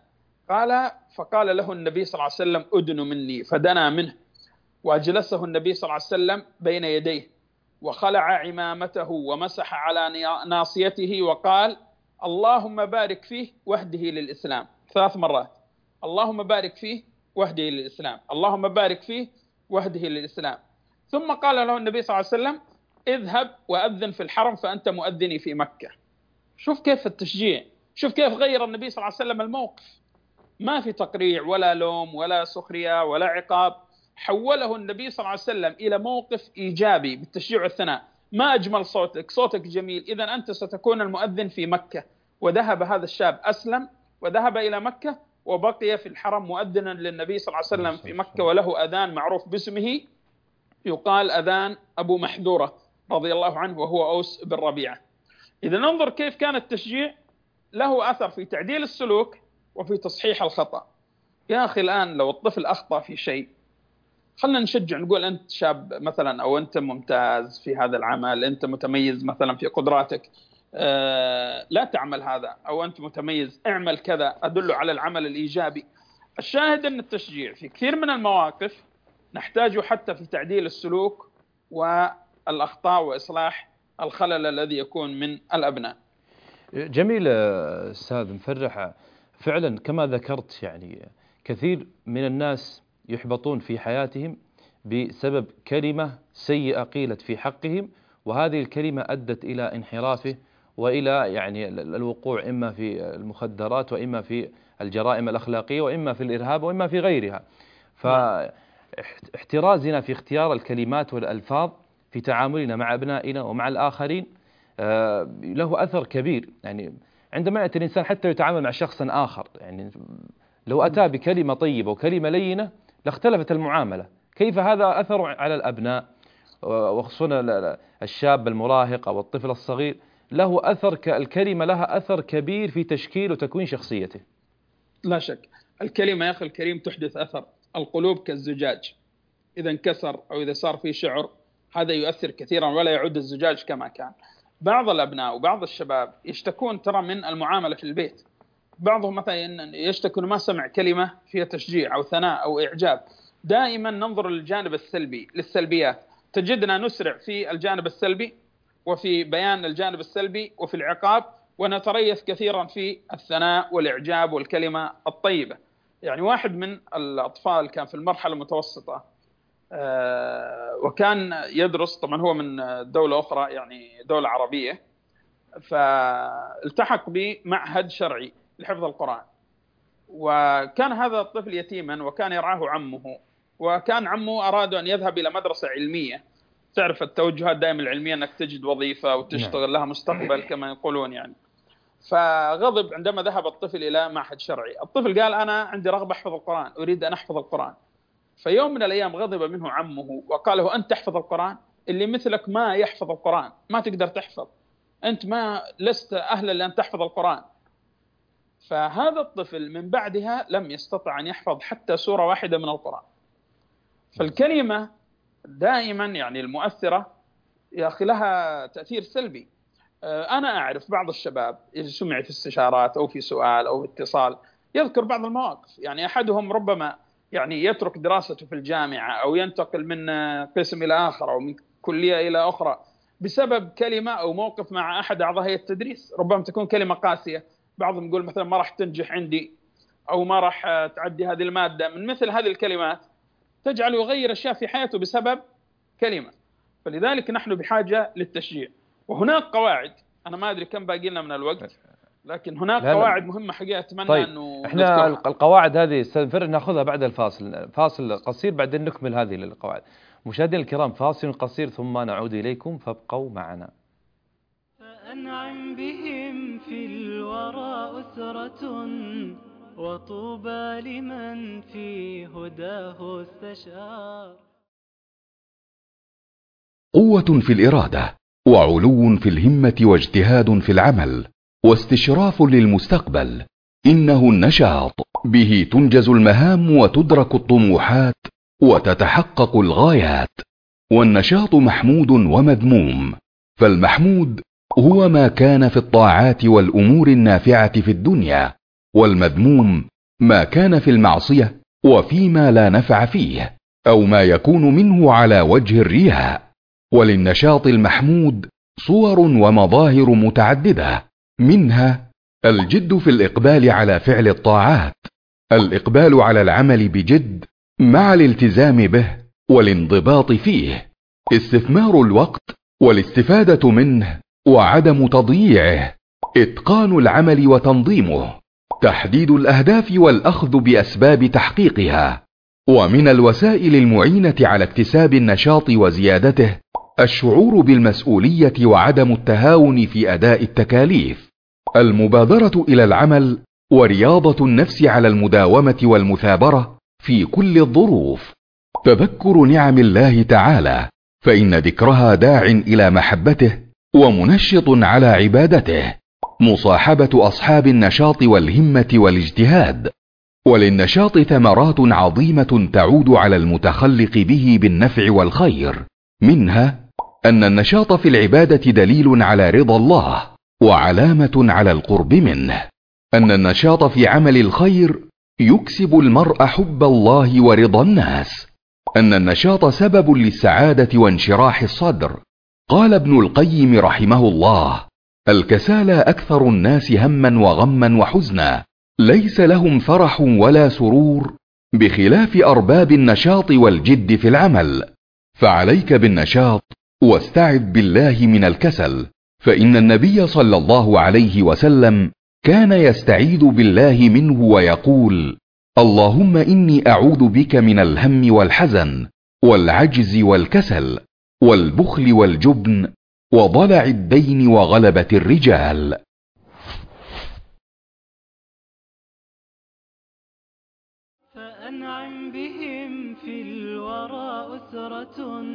قال فقال له النبي صلى الله عليه وسلم أدن مني، فدنا منه وأجلسه النبي صلى الله عليه وسلم بين يديه وخلع عمامته ومسح على ناصيته وقال اللهم بارك فيه واهده للإسلام ثلاث مرات. اللهم بارك فيه واهده للإسلام، اللهم بارك فيه واهده للإسلام. ثم قال له النبي صلى الله عليه وسلم اذهب وأذن في الحرم فأنت مؤذني في مكة. شوف كيف التشجيع، شوف كيف غير النبي صلى الله عليه وسلم الموقف. ما في تقريع ولا لوم ولا سخرية ولا عقاب، حوله النبي صلى الله عليه وسلم إلى موقف إيجابي بالتشجيع والثناء. ما أجمل صوتك، صوتك جميل، إذن أنت ستكون المؤذن في مكة. وذهب هذا الشاب أسلم وذهب إلى مكة وبقي في الحرم مؤذنا للنبي صلى الله عليه وسلم في مكة، وله أذان معروف باسمه يقال أذان أبو محذورة رضي الله عنه وهو أوس بن ربيعة. إذا ننظر كيف كان التشجيع له أثر في تعديل السلوك وفي تصحيح الخطأ. يا أخي الآن لو الطفل أخطأ في شيء خلنا نشجع، نقول أنت شاب مثلا، أو أنت ممتاز في هذا العمل، أنت متميز مثلا في قدراتك، آه لا تعمل هذا، أو أنت متميز اعمل كذا، أدله على العمل الإيجابي. الشاهد أن التشجيع في كثير من المواقف نحتاجه حتى في تعديل السلوك والأخطاء وإصلاح الخلل الذي يكون من الأبناء. جميل أستاذ مفرح، فعلا كما ذكرت يعني كثير من الناس يحبطون في حياتهم بسبب كلمة سيئة قيلت في حقهم، وهذه الكلمة أدت إلى انحرافه وإلى يعني الوقوع إما في المخدرات وإما في الجرائم الأخلاقية وإما في الإرهاب وإما في غيرها. فاحترازنا في اختيار الكلمات والألفاظ في تعاملنا مع أبنائنا ومع الآخرين له أثر كبير. يعني عندما يأتي الإنسان حتى يتعامل مع شخص آخر، يعني لو أتى بكلمة طيبة وكلمة لينة لاختلفت المعاملة. كيف هذا أثر على الأبناء وخصوصا الشاب المراهق أو الطفل الصغير؟ له أثر، الكلمة لها أثر كبير في تشكيل وتكوين شخصيته. لا شك الكلمة يا أخي الكريم تحدث أثر. القلوب كالزجاج، إذا انكسر أو إذا صار فيه شعر هذا يؤثر كثيرا ولا يعود الزجاج كما كان. بعض الأبناء وبعض الشباب يشتكون ترى من المعاملة في البيت. بعضهم مثلا يشتكي ما سمع كلمة فيها تشجيع أو ثناء أو إعجاب. دائما ننظر للجانب السلبي، للسلبيات. تجدنا نسرع في الجانب السلبي وفي بيان الجانب السلبي وفي العقاب، ونتريث كثيرا في الثناء والإعجاب والكلمة الطيبة. يعني واحد من الأطفال كان في المرحلة المتوسطة وكان يدرس، طبعا هو من دولة أخرى يعني دولة عربية، فالتحق بمعهد شرعي لحفظ القرآن. وكان هذا الطفل يتيما وكان يرعاه عمه، وكان عمه أراد أن يذهب إلى مدرسة علمية. تعرف التوجهات دائما العلمية أنك تجد وظيفة وتشتغل لها مستقبل كما يقولون يعني. فغضب عندما ذهب الطفل إلى معهد شرعي. الطفل قال أنا عندي رغبة أحفظ القرآن، أريد أن أحفظ القرآن. فيوم من الأيام غضب منه عمه وقال له أنت تحفظ القرآن؟ اللي مثلك ما يحفظ القرآن، ما تقدر تحفظ، أنت ما لست أهلا لأن تحفظ القرآن. فهذا الطفل من بعدها لم يستطع أن يحفظ حتى سورة واحدة من القرآن. فالكلمة دائما يعني المؤثرة يا أخي لها تأثير سلبي. أنا أعرف بعض الشباب إذا سمع في استشارات أو في سؤال أو اتصال يذكر بعض المواقف. يعني أحدهم ربما يعني يترك دراسته في الجامعة أو ينتقل من قسم إلى آخر أو من كلية إلى أخرى بسبب كلمة أو موقف مع أحد أعضاء هيئة التدريس. ربما تكون كلمة قاسية، بعضهم يقول مثلا ما راح تنجح عندي أو ما راح تعدي هذه المادة. من مثل هذه الكلمات تجعل يغير أشياء في حياته بسبب كلمة. فلذلك نحن بحاجة للتشجيع. وهناك قواعد، أنا ما أدري كم باقي لنا من الوقت، لكن هناك قواعد مهمة حقيقة أتمنى طيب أنه احنا نذكرها. القواعد هذه استاذ ناخذها بعد الفاصل، فاصل قصير بعدين نكمل هذه القواعد. مشاهدينا الكرام فاصل قصير ثم نعود إليكم فابقوا معنا. فأنعم بهم في الورى أسرة وطوبى لمن في هداه استشار. قوة في الإرادة وعلو في الهمة واجتهاد في العمل واستشراف للمستقبل، إنه النشاط، به تنجز المهام وتدرك الطموحات وتتحقق الغايات. والنشاط محمود ومذموم، فالمحمود هو ما كان في الطاعات والأمور النافعة في الدنيا، والمذموم ما كان في المعصية وفيما لا نفع فيه، أو ما يكون منه على وجه الرياء. وللنشاط المحمود صور ومظاهر متعددة، منها الجد في الإقبال على فعل الطاعات، الإقبال على العمل بجد مع الالتزام به والانضباط فيه، استثمار الوقت والاستفادة منه وعدم تضييعه، إتقان العمل وتنظيمه، تحديد الأهداف والأخذ بأسباب تحقيقها. ومن الوسائل المعينة على اكتساب النشاط وزيادته الشعور بالمسؤولية وعدم التهاون في أداء التكاليف، المبادرة إلى العمل ورياضة النفس على المداومة والمثابرة في كل الظروف، تذكر نعم الله تعالى فإن ذكرها داع إلى محبته ومنشط على عبادته، مصاحبة أصحاب النشاط والهمة والاجتهاد. وللنشاط ثمرات عظيمة تعود على المتخلق به بالنفع والخير، منها أن النشاط في العبادة دليل على رضا الله وعلامة على القرب منه، أن النشاط في عمل الخير يكسب المرء حب الله ورضا الناس، أن النشاط سبب للسعادة وانشراح الصدر. قال ابن القيم رحمه الله: الكسالى أكثر الناس هما وغما وحزنا، ليس لهم فرح ولا سرور، بخلاف أرباب النشاط والجد في العمل. فعليك بالنشاط واستعذ بالله من الكسل، فإن النبي صلى الله عليه وسلم كان يستعيذ بالله منه ويقول: اللهم إني أعوذ بك من الهم والحزن والعجز والكسل والبخل والجبن وضلع الدين وغلبة الرجال. فأنعم بهم في الورى أسرة،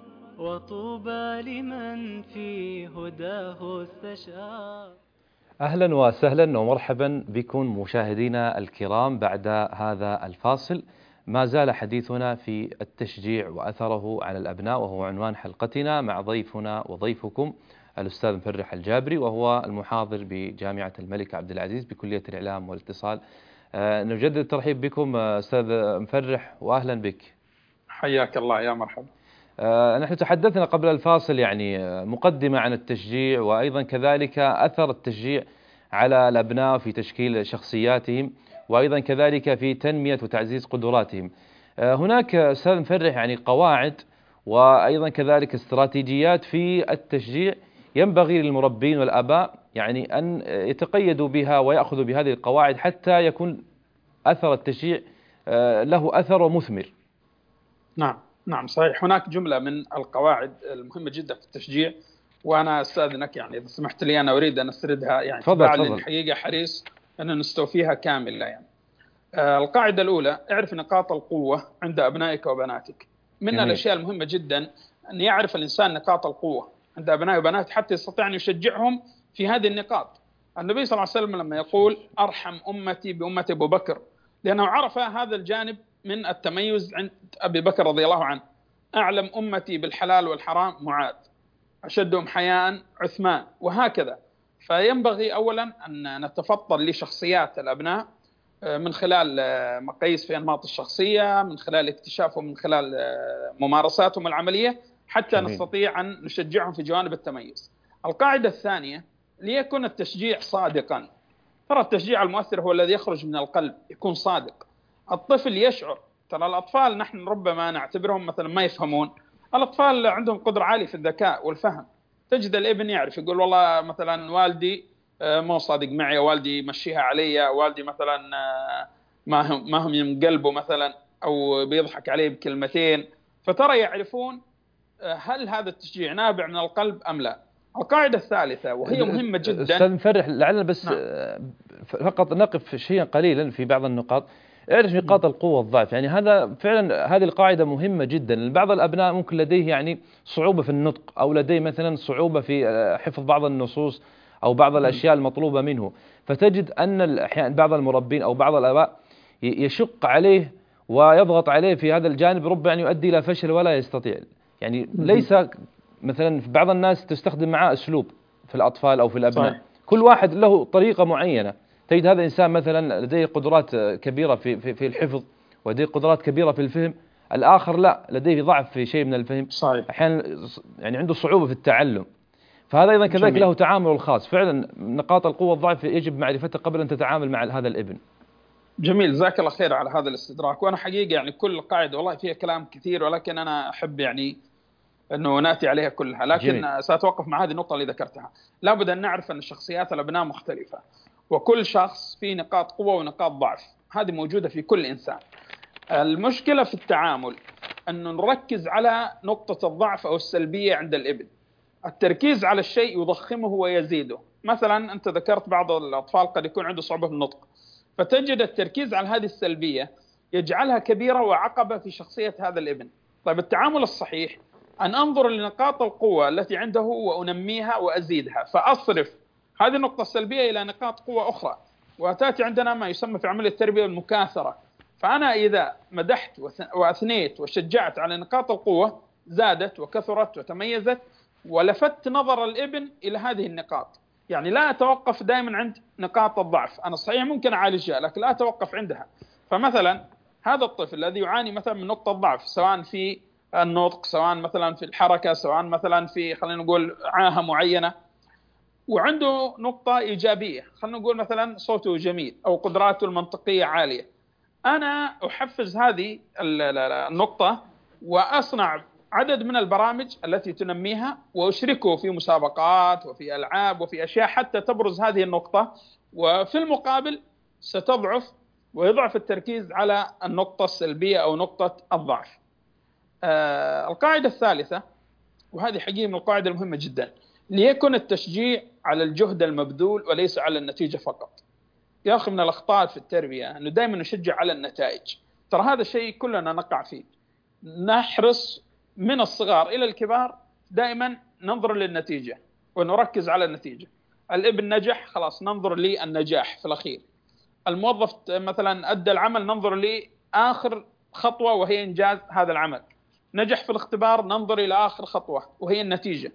وطوبى لمن في هداه استشار. أهلا وسهلا ومرحبا بكم مشاهدينا الكرام. بعد هذا الفاصل ما زال حديثنا في التشجيع وأثره على الأبناء، وهو عنوان حلقتنا مع ضيفنا وضيفكم الأستاذ مفرح الجابري، وهو المحاضر بجامعة الملك عبد العزيز بكلية الإعلام والاتصال. أه نجدد الترحيب بكم أستاذ مفرح، وأهلا بك. حياك الله، يا مرحبا. أه نحن تحدثنا قبل الفاصل يعني مقدمة عن التشجيع، وأيضا كذلك أثر التشجيع على الأبناء في تشكيل شخصياتهم، وأيضا كذلك في تنمية وتعزيز قدراتهم. أه هناك أستاذ مفرح يعني قواعد وأيضا كذلك استراتيجيات في التشجيع ينبغي للمربين والآباء يعني أن يتقيدوا بها ويأخذوا بهذه القواعد حتى يكون أثر التشجيع له أثر ومثمر. نعم نعم صحيح. هناك جملة من القواعد المهمة جدا في التشجيع، وأنا أستاذنك يعني إذا سمحت لي أنا أريد أن أسردها يعني فعلا الحقيقة حريص أن نستوفيها كاملة. يعني آه القاعدة الأولى: اعرف نقاط القوة عند أبنائك وبناتك. من جميل. الأشياء المهمة جدا أن يعرف الإنسان نقاط القوة عند أبنائه وبناته حتى يستطيع أن يشجعهم في هذه النقاط. النبي صلى الله عليه وسلم لما يقول أرحم أمتي بأمة أبو بكر، لأنه عرف هذا الجانب من التميز عند أبي بكر رضي الله عنه. أعلم أمتي بالحلال والحرام معاذ، أشدهم حياء عثمان، وهكذا. فينبغي أولا أن نتفضل لشخصيات الأبناء من خلال مقاييس في أنماط الشخصية، من خلال اكتشافهم، من خلال ممارساتهم العملية، حتى جميل. نستطيع أن نشجعهم في جوانب التميز. القاعدة الثانية: ليكن التشجيع صادقا. ترى التشجيع المؤثر هو الذي يخرج من القلب، يكون صادق. الطفل يشعر. ترى الأطفال نحن ربما نعتبرهم مثلا ما يفهمون، الأطفال عندهم قدرة عالية في الذكاء والفهم. تجد الابن يعرف، يقول والله مثلا والدي مو صادق معي، والدي مشيها علي، والدي مثلا ما هم ما هم من قلبه مثلا، أو بيضحك عليه بكلمتين. فترى يعرفون هل هذا التشجيع نابع من القلب أم لا. القاعدة الثالثة وهي مهمة جدا أستاذ مفرح، لعلنا بس نعم. فقط نقف شيئا قليلا في بعض النقاط. اعرف نقاط القوة والضعف، يعني هذا فعلا هذه القاعدة مهمة جدا. بعض الأبناء ممكن لديه يعني صعوبة في النطق، أو لديه مثلا صعوبة في حفظ بعض النصوص أو بعض الأشياء المطلوبة منه، فتجد أن أحيانا بعض المربين أو بعض الآباء يشق عليه ويضغط عليه في هذا الجانب، ربما يعني يؤدي إلى فشل ولا يستطيع. يعني ليس مثلا في بعض الناس تستخدم معاه أسلوب في الأطفال أو في الأبناء، صحيح. كل واحد له طريقة معينة، تجد هذا الإنسان مثلا لديه قدرات كبيرة في في في الحفظ، ولديه قدرات كبيرة في الفهم، الآخر لا، لديه ضعف في شيء من الفهم، صحيح. أحيانا يعني عنده صعوبة في التعلم. فهذا أيضا كذلك جميل. له تعامل الخاص. فعلا نقاط القوة والضعف يجب معرفتها قبل أن تتعامل مع هذا الابن. جميل، جزاك الله خير على هذا الاستدراك. وأنا حقيقة يعني كل قاعدة والله فيها كلام كثير، ولكن أنا أحب يعني أنه نأتي عليها كلها، لكن جميل. سأتوقف مع هذه النقطة اللي ذكرتها. لابد أن نعرف أن شخصيات الأبناء مختلفة، وكل شخص فيه نقاط قوة ونقاط ضعف، هذه موجودة في كل إنسان. المشكلة في التعامل أنه نركز على نقطة الضعف أو السلبية عند الابن. التركيز على الشيء يضخمه ويزيده. مثلا أنت ذكرت بعض الأطفال قد يكون عنده صعوبة في النطق، فتجد التركيز على هذه السلبية يجعلها كبيرة وعقبة في شخصية هذا الابن. طيب التعامل الصحيح أن أنظر لنقاط القوة التي عنده وأنميها وأزيدها، فأصرف هذه النقطة السلبية إلى نقاط قوة أخرى، وتأتي عندنا ما يسمى في عملية التربية المكاثرة. فأنا إذا مدحت وأثنيت وشجعت على نقاط القوة زادت وكثرت وتميزت، ولفت نظر الابن إلى هذه النقاط. يعني لا أتوقف دائما عند نقاط الضعف، أنا صحيح ممكن أعالجها لكن لا أتوقف عندها. فمثلا هذا الطفل الذي يعاني مثلا من نقطة ضعف، سواء في النطق، سواء مثلا في الحركة، سواء مثلا في خلينا نقول عاهة معينة، وعنده نقطة إيجابية، خلينا نقول مثلا صوته جميل أو قدراته المنطقية عالية، أنا أحفز هذه النقطة وأصنع عدد من البرامج التي تنميها، وأشركه في مسابقات وفي ألعاب وفي أشياء حتى تبرز هذه النقطة، وفي المقابل ستضعف ويضعف التركيز على النقطة السلبية أو نقطة الضعف. آه القاعدة الثالثة، وهذه حقيقة من القاعدة المهمة جدا، ليكن التشجيع على الجهد المبذول وليس على النتيجة فقط. يا أخي من الأخطاء في التربية أنه دائما نشجع على النتائج، ترى هذا الشيء كلنا نقع فيه. نحرص من الصغار إلى الكبار دائما ننظر للنتيجة ونركز على النتيجة. الابن نجح، خلاص ننظر للنجاح في الأخير. الموظف مثلا أدى العمل، ننظر لآخر خطوة وهي إنجاز هذا العمل. نجح في الاختبار، ننظر إلى آخر خطوة وهي النتيجة.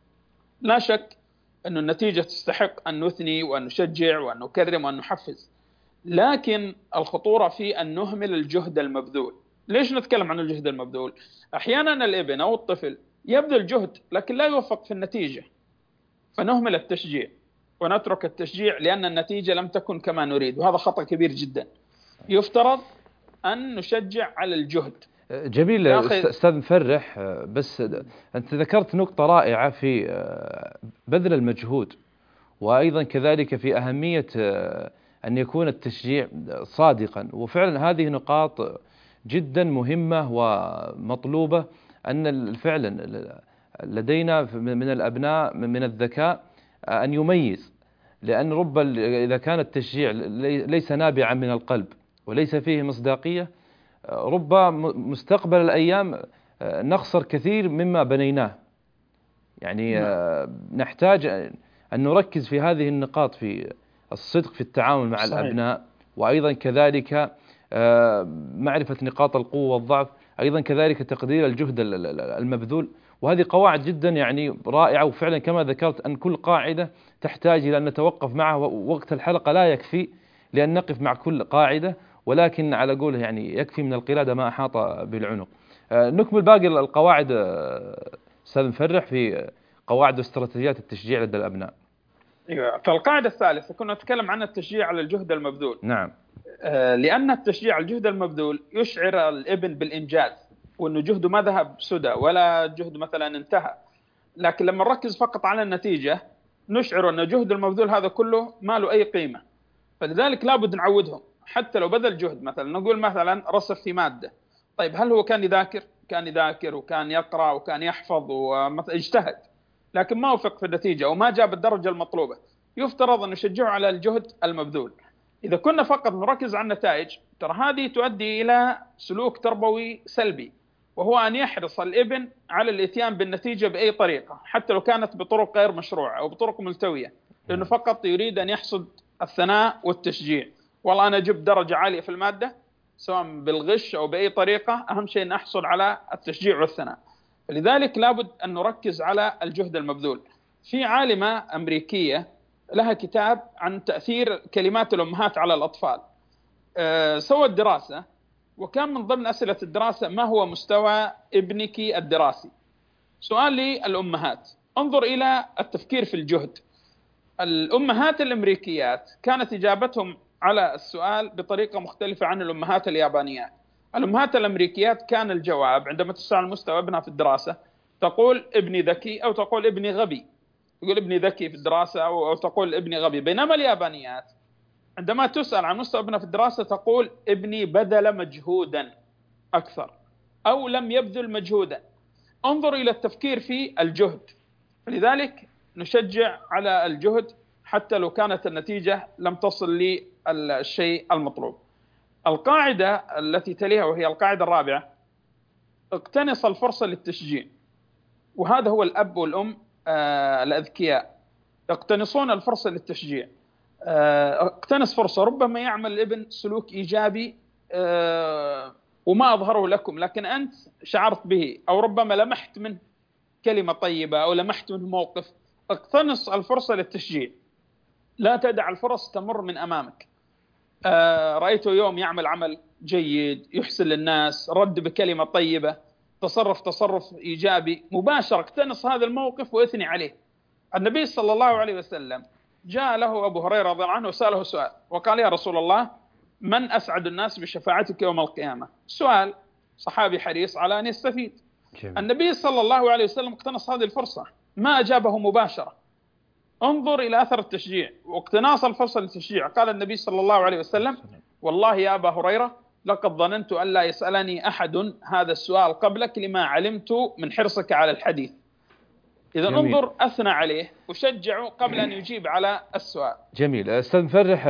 لا شك أن النتيجة تستحق أن نثني وأن نشجع وأن نكرم وأن نحفز، لكن الخطورة في أن نهمل الجهد المبذول. ليش نتكلم عن الجهد المبذول؟ أحيانا الابن أو الطفل يبذل جهد لكن لا يوفق في النتيجة، فنهمل التشجيع ونترك التشجيع لأن النتيجة لم تكن كما نريد، وهذا خطأ كبير جدا. يفترض أن نشجع على الجهد. جميل أستاذ مفرح، بس أنت ذكرت نقطة رائعة في بذل المجهود، وأيضا كذلك في أهمية أن يكون التشجيع صادقا، وفعلا هذه نقاط جدا مهمة ومطلوبة. أن فعلا لدينا من الأبناء من الذكاء أن يميز، لأن رب إذا كان التشجيع ليس نابعا من القلب وليس فيه مصداقية، رب مستقبل الأيام نخسر كثير مما بنيناه. يعني نحتاج أن نركز في هذه النقاط، في الصدق في التعامل مع صحيح. الأبناء، وأيضا كذلك معرفة نقاط القوة والضعف، أيضا كذلك تقدير الجهد المبذول. وهذه قواعد جدا يعني رائعة، وفعلا كما ذكرت أن كل قاعدة تحتاج إلى أن نتوقف معها، ووقت الحلقة لا يكفي لأن نقف مع كل قاعدة، ولكن على قوله يعني يكفي من القلادة ما أحاط بالعنق. نكمل باقي القواعد أستاذ مفرح في قواعد واستراتيجيات التشجيع لدى الأبناء. أيوة. فالقاعدة الثالثة كنا نتكلم عن التشجيع على الجهد المبذول. نعم. لأن التشجيع على الجهد المبذول يشعر الابن بالإنجاز، وأنه جهده ما ذهب سدى ولا جهد مثلا انتهى. لكن لما نركز فقط على النتيجة نشعر أن جهد المبذول هذا كله ما له أي قيمة. فلذلك لابد نعودهم حتى لو بذل جهد. مثلا نقول مثلا رسخ في مادة، طيب هل هو كان يذاكر؟ كان يذاكر وكان يقرأ وكان يحفظ ويجتهد، لكن ما وفق في النتيجة وما جاب الدرجة المطلوبة. يفترض أن نشجعه على الجهد المبذول. إذا كنا فقط نركز على النتائج، ترى هذه تؤدي إلى سلوك تربوي سلبي، وهو أن يحرص الابن على الاتيان بالنتيجة بأي طريقة، حتى لو كانت بطرق غير مشروعة أو بطرق ملتوية، لأنه فقط يريد أن يحصد الثناء والتشجيع. والله أنا جبت درجة عالية في المادة سواء بالغش أو بأي طريقة، أهم شيء أن أحصل على التشجيع والثناء. لذلك لابد أن نركز على الجهد المبذول. في عالمة أمريكية لها كتاب عن تأثير كلمات الأمهات على الأطفال. سوت دراسة، وكان من ضمن أسئلة الدراسة ما هو مستوى ابنك الدراسي. سؤال للأمهات، انظر إلى التفكير في الجهد. الأمهات الأمريكيات كانت إجابتهم على السؤال بطريقة مختلفة عن الأمهات اليابانيات. الأمهات الأمريكيات كان الجواب عندما تسأل مستوى ابنها في الدراسة تقول ابني ذكي أو تقول ابني غبي، تقول ابني ذكي في الدراسة أو تقول ابني غبي. بينما اليابانيات عندما تسأل عن مستوى ابنها في الدراسة تقول ابني بذل مجهودا أكثر أو لم يبذل مجهودا. انظر إلى التفكير في الجهد. لذلك نشجع على الجهد حتى لو كانت النتيجة لم تصل للشيء المطلوب. القاعدة التي تليها وهي القاعدة الرابعة، اقتنص الفرصة للتشجيع. وهذا هو الأب والأم آه الأذكياء، يقتنصون الفرصة للتشجيع. آه اقتنص فرصة، ربما يعمل الابن سلوك إيجابي آه وما أظهره لكم، لكن أنت شعرت به، أو ربما لمحت منه كلمة طيبة أو لمحت منه موقف. اقتنص الفرصة للتشجيع، لا تدع الفرص تمر من أمامك. آه رأيته يوم يعمل عمل جيد، يحسن للناس، رد بكلمة طيبة، تصرف تصرف إيجابي، مباشرة اقتنص هذا الموقف وإثني عليه. النبي صلى الله عليه وسلم جاء له أبو هريرة رضي الله عنه وسأله سؤال وقال يا رسول الله من أسعد الناس بشفاعتك يوم القيامة؟ سؤال صحابي حريص على أن يستفيد. جميل. النبي صلى الله عليه وسلم اقتنص هذه الفرصة، ما أجابه مباشرة. انظر إلى أثر التشجيع واقتناص الفرصة للتشجيع. قال النبي صلى الله عليه وسلم والله يا أبا هريرة لقد ظننت أن لا يسألني أحد هذا السؤال قبلك لما علمت من حرصك على الحديث. إذا انظر، أثنى عليه وشجعه قبل أن يجيب على السؤال. جميل. أستاذ مفرح،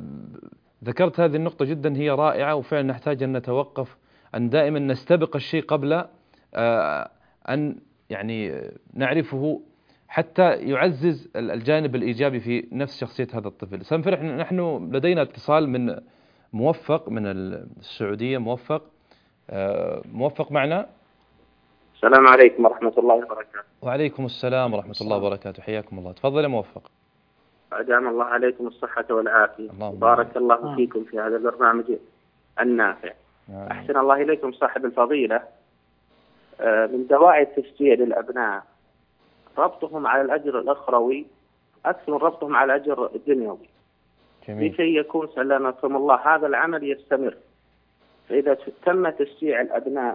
ذكرت هذه النقطة جدا هي رائعة، وفعلا نحتاج أن نتوقف، أن دائما نستبق الشيء قبل أن يعني نعرفه، حتى يعزز الجانب الإيجابي في نفس شخصية هذا الطفل. أستاذ مفرح، نحن لدينا اتصال من موفق من السعودية. موفق موفق معنا. السلام عليكم ورحمة الله وبركاته. وعليكم السلام ورحمة الله وبركاته، حياكم الله. تفضل يا موفق. أدام الله عليكم الصحة والعافية، بارك الله فيكم في هذا البرنامج النافع. آه. أحسن الله إليكم صاحب الفضيلة. من دواعي التشجيع للأبناء ربطهم على الأجر الأخروي أكثر من ربطهم على الأجر الدنيوي، لكي يكون سلامكم الله هذا العمل يستمر. فإذا تم تشجيع الأبناء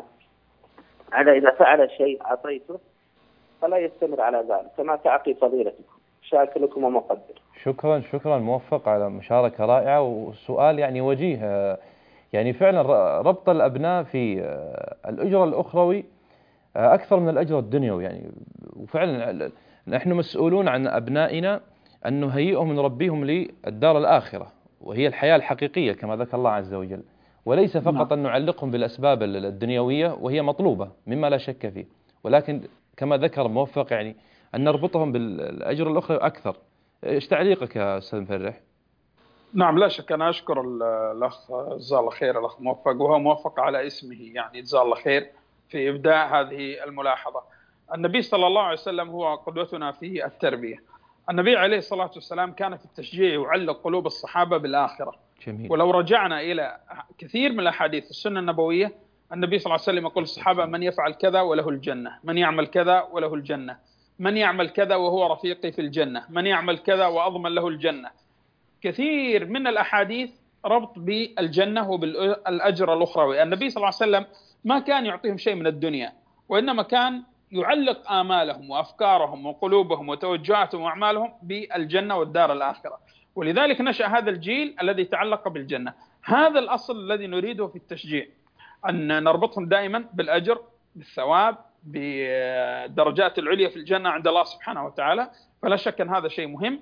على إذا فعل شيء أعطيته فلا يستمر على ذلك، كما تعطي فضيلتكم. شاكركم ومقدر. شكرا شكرا موفق على مشاركة رائعة وسؤال يعني وجيه. يعني فعلا ربط الأبناء في الأجر الأخروي أكثر من الأجر الدنيوي يعني. وفعلا نحن مسؤولون عن أبنائنا أن نهيئهم ونربيهم للدار الآخرة، وهي الحياة الحقيقية كما ذكر الله عز وجل، وليس فقط أن نعلقهم بالأسباب الدنيوية وهي مطلوبة مما لا شك فيه، ولكن كما ذكر موفق يعني أن نربطهم بالأجر الأخروي أكثر. إيش تعليقك يا أستاذ مفرح؟ نعم، لا شك. أنا أشكر الأخ جزاه الله خير، الأخ موفق، وهو موفق على اسمه يعني جزاه الله خير في إبداع هذه الملاحظة. النبي صلى الله عليه وسلم هو قدوتنا في التربية. النبي عليه الصلاة والسلام كان في التشجيع يعلق قلوب الصحابة بالآخرة. جميل. ولو رجعنا إلى كثير من الأحاديث السنة النبوية، النبي صلى الله عليه وسلم يقول الصحابة من يفعل كذا وله الجنة، من يعمل كذا وله الجنة، من يعمل كذا وهو رفيقي في الجنة، من يعمل كذا وأضمن له الجنة. كثير من الأحاديث ربط بالجنة وبالأجر الأخروي. النبي صلى الله عليه وسلم ما كان يعطيهم شيء من الدنيا، وإنما كان يعلق آمالهم وأفكارهم وقلوبهم وتوجهاتهم وأعمالهم بالجنة والدار الآخرة. ولذلك نشأ هذا الجيل الذي تعلق بالجنة. هذا الأصل الذي نريده في التشجيع، أن نربطهم دائما بالأجر، بالثواب، بالدرجات العليا في الجنة عند الله سبحانه وتعالى. فلا شك أن هذا شيء مهم،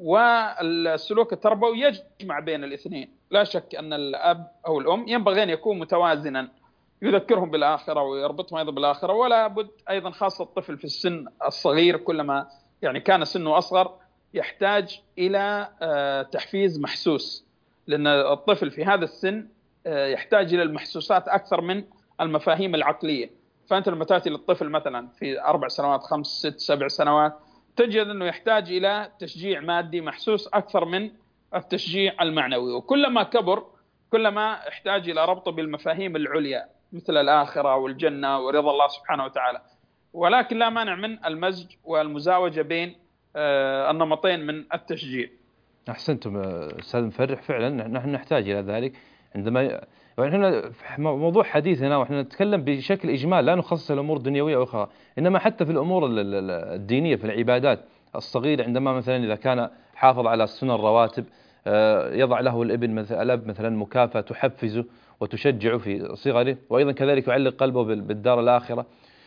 والسلوك التربوي يجمع بين الاثنين. لا شك أن الأب أو الأم ينبغي أن يكون متوازنا، يذكرهم بالآخرة ويربطهم أيضا بالآخرة. ولا بد أيضا خاصة الطفل في السن الصغير كلما يعني كان سنه أصغر يحتاج إلى تحفيز محسوس، لأن الطفل في هذا السن يحتاج إلى المحسوسات أكثر من المفاهيم العقلية. فأنت لما تأتي للطفل مثلا في أربع سنوات، خمس ست سبع سنوات، تجد أنه يحتاج إلى تشجيع مادي محسوس أكثر من التشجيع المعنوي، وكلما كبر كلما احتاج إلى ربطه بالمفاهيم العليا مثل الآخرة والجنة ورضا الله سبحانه وتعالى. ولكن لا مانع من المزج والمزاوجة بين النمطين من التشجيع. أحسنتم أستاذ مفرح، فعلا نحن نحتاج إلى ذلك. عندما يعني احنا موضوع حديثنا ونحن نتكلم بشكل إجمال، لا نخصص الأمور الدنيوية أو أخرى، إنما حتى في الأمور الدينية في العبادات الصغيرة، عندما مثلا إذا كان حافظ على السنن الرواتب يضع له الابن مثلا الأب مثلا مكافأة تحفزه وتشجعه في صغره، وأيضا كذلك يعلق قلبه بالدار الآخرة.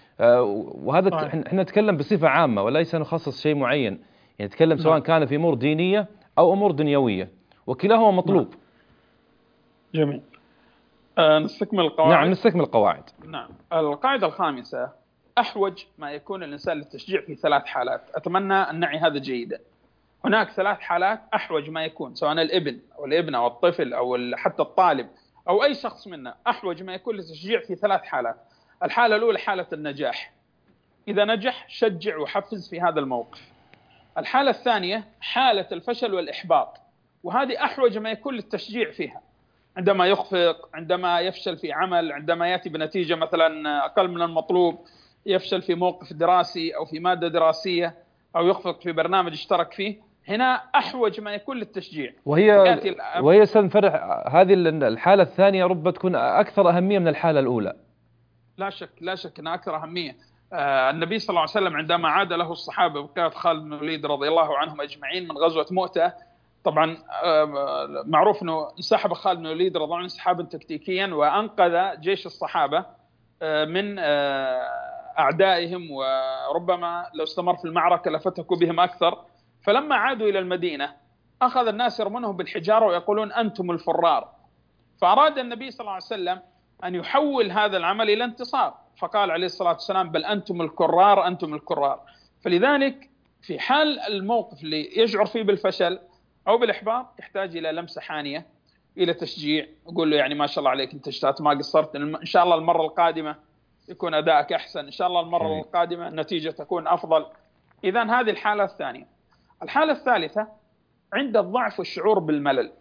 وهذا احنا نتكلم بصفة عامة وليس نخصص شيء معين، يعني نتكلم سواء كان في أمور دينية أو أمور دنيوية، وكلاهما مطلوب. جميل. أه نستكمل القواعد. نعم نستكمل القواعد. نعم. القاعدة الخامسة: أحوج ما يكون الإنسان للتشجيع في ثلاث حالات. أتمنى أن نعي هذا جيدا. هناك ثلاث حالات أحوج ما يكون، سواء الابن أو الابنة أو الطفل أو حتى الطالب أو أي شخص منا، أحوج ما يكون للتشجيع في ثلاث حالات. الحالة الأولى حالة النجاح، إذا نجح شجع وحفز في هذا الموقف. الحالة الثانية حالة الفشل والإحباط، وهذه أحوج ما يكون للتشجيع فيها، عندما يخفق، عندما يفشل في عمل، عندما يأتي بنتيجة مثلا أقل من المطلوب، يفشل في موقف دراسي أو في مادة دراسية أو يخفق في برنامج اشترك فيه، هنا أحوج ما يكون للتشجيع. وهي وهي سنفرح هذه الحالة الثانية ربما تكون أكثر أهمية من الحالة الأولى. لا شك لا شك أنها أكثر أهمية. آه النبي صلى الله عليه وسلم عندما عاد له الصحابة بقيادة خالد بن الوليد رضي الله عنهم أجمعين من غزوة مؤتة، طبعا آه معروف أنه انسحب خالد بن الوليد رضي الله عنه انسحابا تكتيكيا، وأنقذ جيش الصحابة آه من آه أعدائهم، وربما لو استمر في المعركة لفتكوا بهم أكثر. فلما عادوا إلى المدينة أخذ الناس يرمونهم بالحجارة ويقولون أنتم الفرار، فأراد النبي صلى الله عليه وسلم أن يحول هذا العمل إلى انتصار، فقال عليه الصلاة والسلام بل أنتم الكرار أنتم الكرار. فلذلك في حال الموقف اللي يشعر فيه بالفشل أو بالإحباط يحتاج إلى لمسة حانية، إلى تشجيع، يقول له يعني ما شاء الله عليك أنت اجتهدت ما قصرت، إن شاء الله المرة القادمة يكون أدائك أحسن، إن شاء الله المرة القادمة النتيجة تكون أفضل. إذن هذه الحالة الثانية. الحالة الثالثة عند الضعف والشعور بالملل،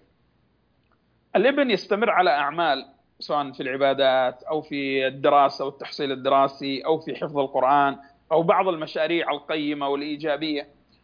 الابن يستمر على أعمال سواء في العبادات أو في الدراسة والتحصيل الدراسي أو في حفظ القرآن أو بعض المشاريع القيمة والإيجابية،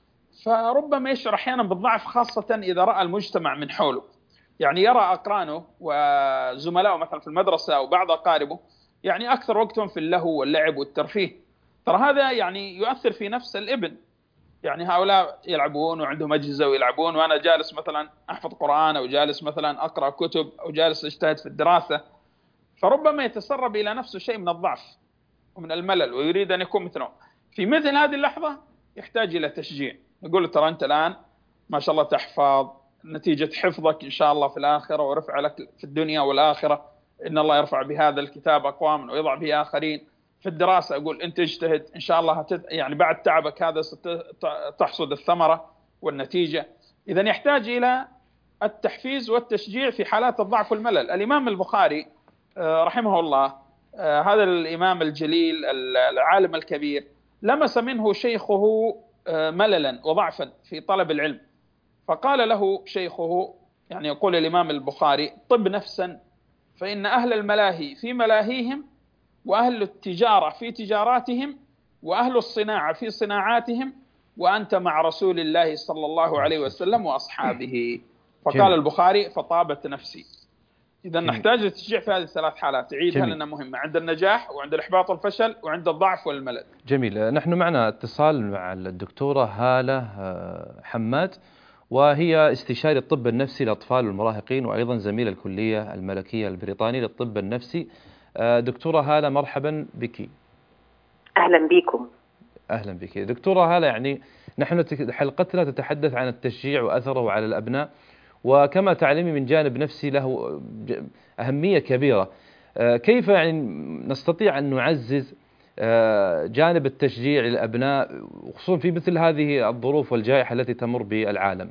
فربما يشعر أحيانا بالضعف خاصة إذا رأى المجتمع من حوله، يعني يرى أقرانه وزملائه مثلا في المدرسة أو بعض أقاربه يعني أكثر وقتهم في اللهو واللعب والترفيه. ترى هذا يعني يؤثر في نفس الابن، يعني هؤلاء يلعبون وعندهم أجهزة ويلعبون، وأنا جالس مثلا أحفظ قرآن أو جالس مثلا أقرأ كتب أو جالس أجتهد في الدراسة، فربما يتسرب إلى نفسه شيء من الضعف ومن الملل ويريد أن يكون مثله. في مثل هذه اللحظة يحتاج إلى تشجيع، يقول له ترى أنت الآن ما شاء الله تحفظ، نتيجة حفظك إن شاء الله في الآخرة ورفع لك في الدنيا والآخرة، إن الله يرفع بهذا الكتاب أقواما ويضع به آخرين. في الدراسة أقول أنت اجتهد إن شاء الله هتت... يعني بعد تعبك هذا ستحصد الثمرة والنتيجة. إذن يحتاج إلى التحفيز والتشجيع في حالات الضعف والملل. الإمام البخاري رحمه الله، هذا الإمام الجليل العالم الكبير، لمس منه شيخه مللا وضعفا في طلب العلم، فقال له شيخه، يعني يقول الإمام البخاري: طب نفسا، فإن أهل الملاهي في ملاهيهم، وأهل التجارة في تجاراتهم، وأهل الصناعة في صناعاتهم، وأنت مع رسول الله صلى الله عليه وسلم وأصحابه. فقال البخاري: فطابت نفسي. إذا نحتاج للتشجيع في هذه الثلاث حالات، عيدها لأنها مهمة، عند النجاح وعند الإحباط والفشل وعند الضعف والملل. جميل. نحن معنا اتصال مع الدكتورة هالة حماد، وهي استشاري الطب النفسي للأطفال والمراهقين، وأيضا زميل الكلية الملكية البريطانية للطب النفسي. دكتورة هالة مرحبا بك. أهلا بكم. أهلا بك دكتورة هالة. يعني نحن حلقتنا تتحدث عن التشجيع وأثره على الأبناء، وكما تعلمي من جانب نفسي له أهمية كبيرة. كيف يعني نستطيع أن نعزز جانب التشجيع للأبناء خصوصا في مثل هذه الظروف والجائحة التي تمر بالعالم؟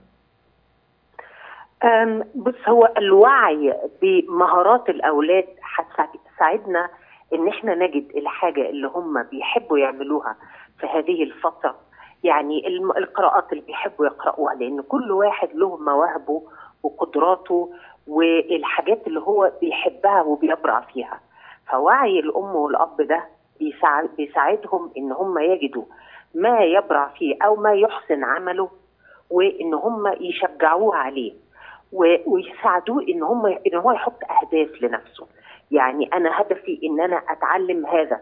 بص، هو الوعي بمهارات الأولاد هتساعدنا إن احنا نجد الحاجة اللي هم بيحبوا يعملوها في هذه الفترة، يعني القراءات اللي بيحبوا يقرأوها، لأن كل واحد له مواهبه وقدراته والحاجات اللي هو بيحبها وبيبرع فيها. فوعي الأم والأب ده بيساعد بيساعدهم إن هم يجدوا ما يبرع فيه أو ما يحسن عمله، وإن هم يشجعوه عليه ويساعدوه إن هم إن هو يحط أهداف لنفسه. يعني أنا هدفي إن أنا أتعلم هذا،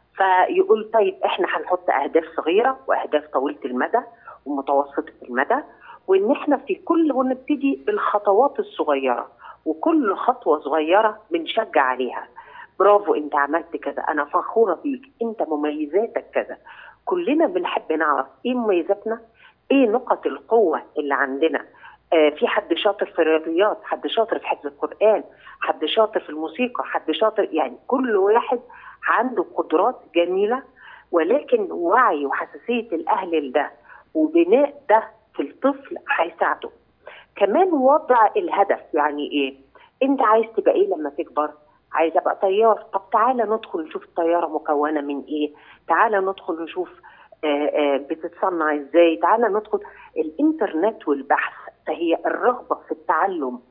فيقول طيب إحنا هنحط أهداف صغيرة وأهداف طويلة المدى ومتوسطة المدى، وإن إحنا في كل ونبتدي بالخطوات الصغيرة، وكل خطوة صغيرة بنشجع عليها. برافو انت عملت كذا، انا فخورة بيك، انت مميزاتك كذا. كلنا بنحب نعرف ايه مميزاتنا، ايه نقط القوة اللي عندنا. آه في حد شاطر في الرياضيات، حد شاطر في حفظ القرآن، حد شاطر في الموسيقى، حد شاطر، يعني كل واحد عنده قدرات جميلة. ولكن وعي وحساسية الاهل لده وبناء ده في الطفل هيساعده. كمان وضع الهدف، يعني ايه؟ انت عايز تبقى ايه لما تكبر؟ عايز ابقى طيار. طب تعالى ندخل نشوف الطياره مكونه من ايه، تعالى ندخل نشوف آآ آآ بتتصنع ازاي، تعالى ندخل الانترنت والبحث. فهي الرغبه في التعلم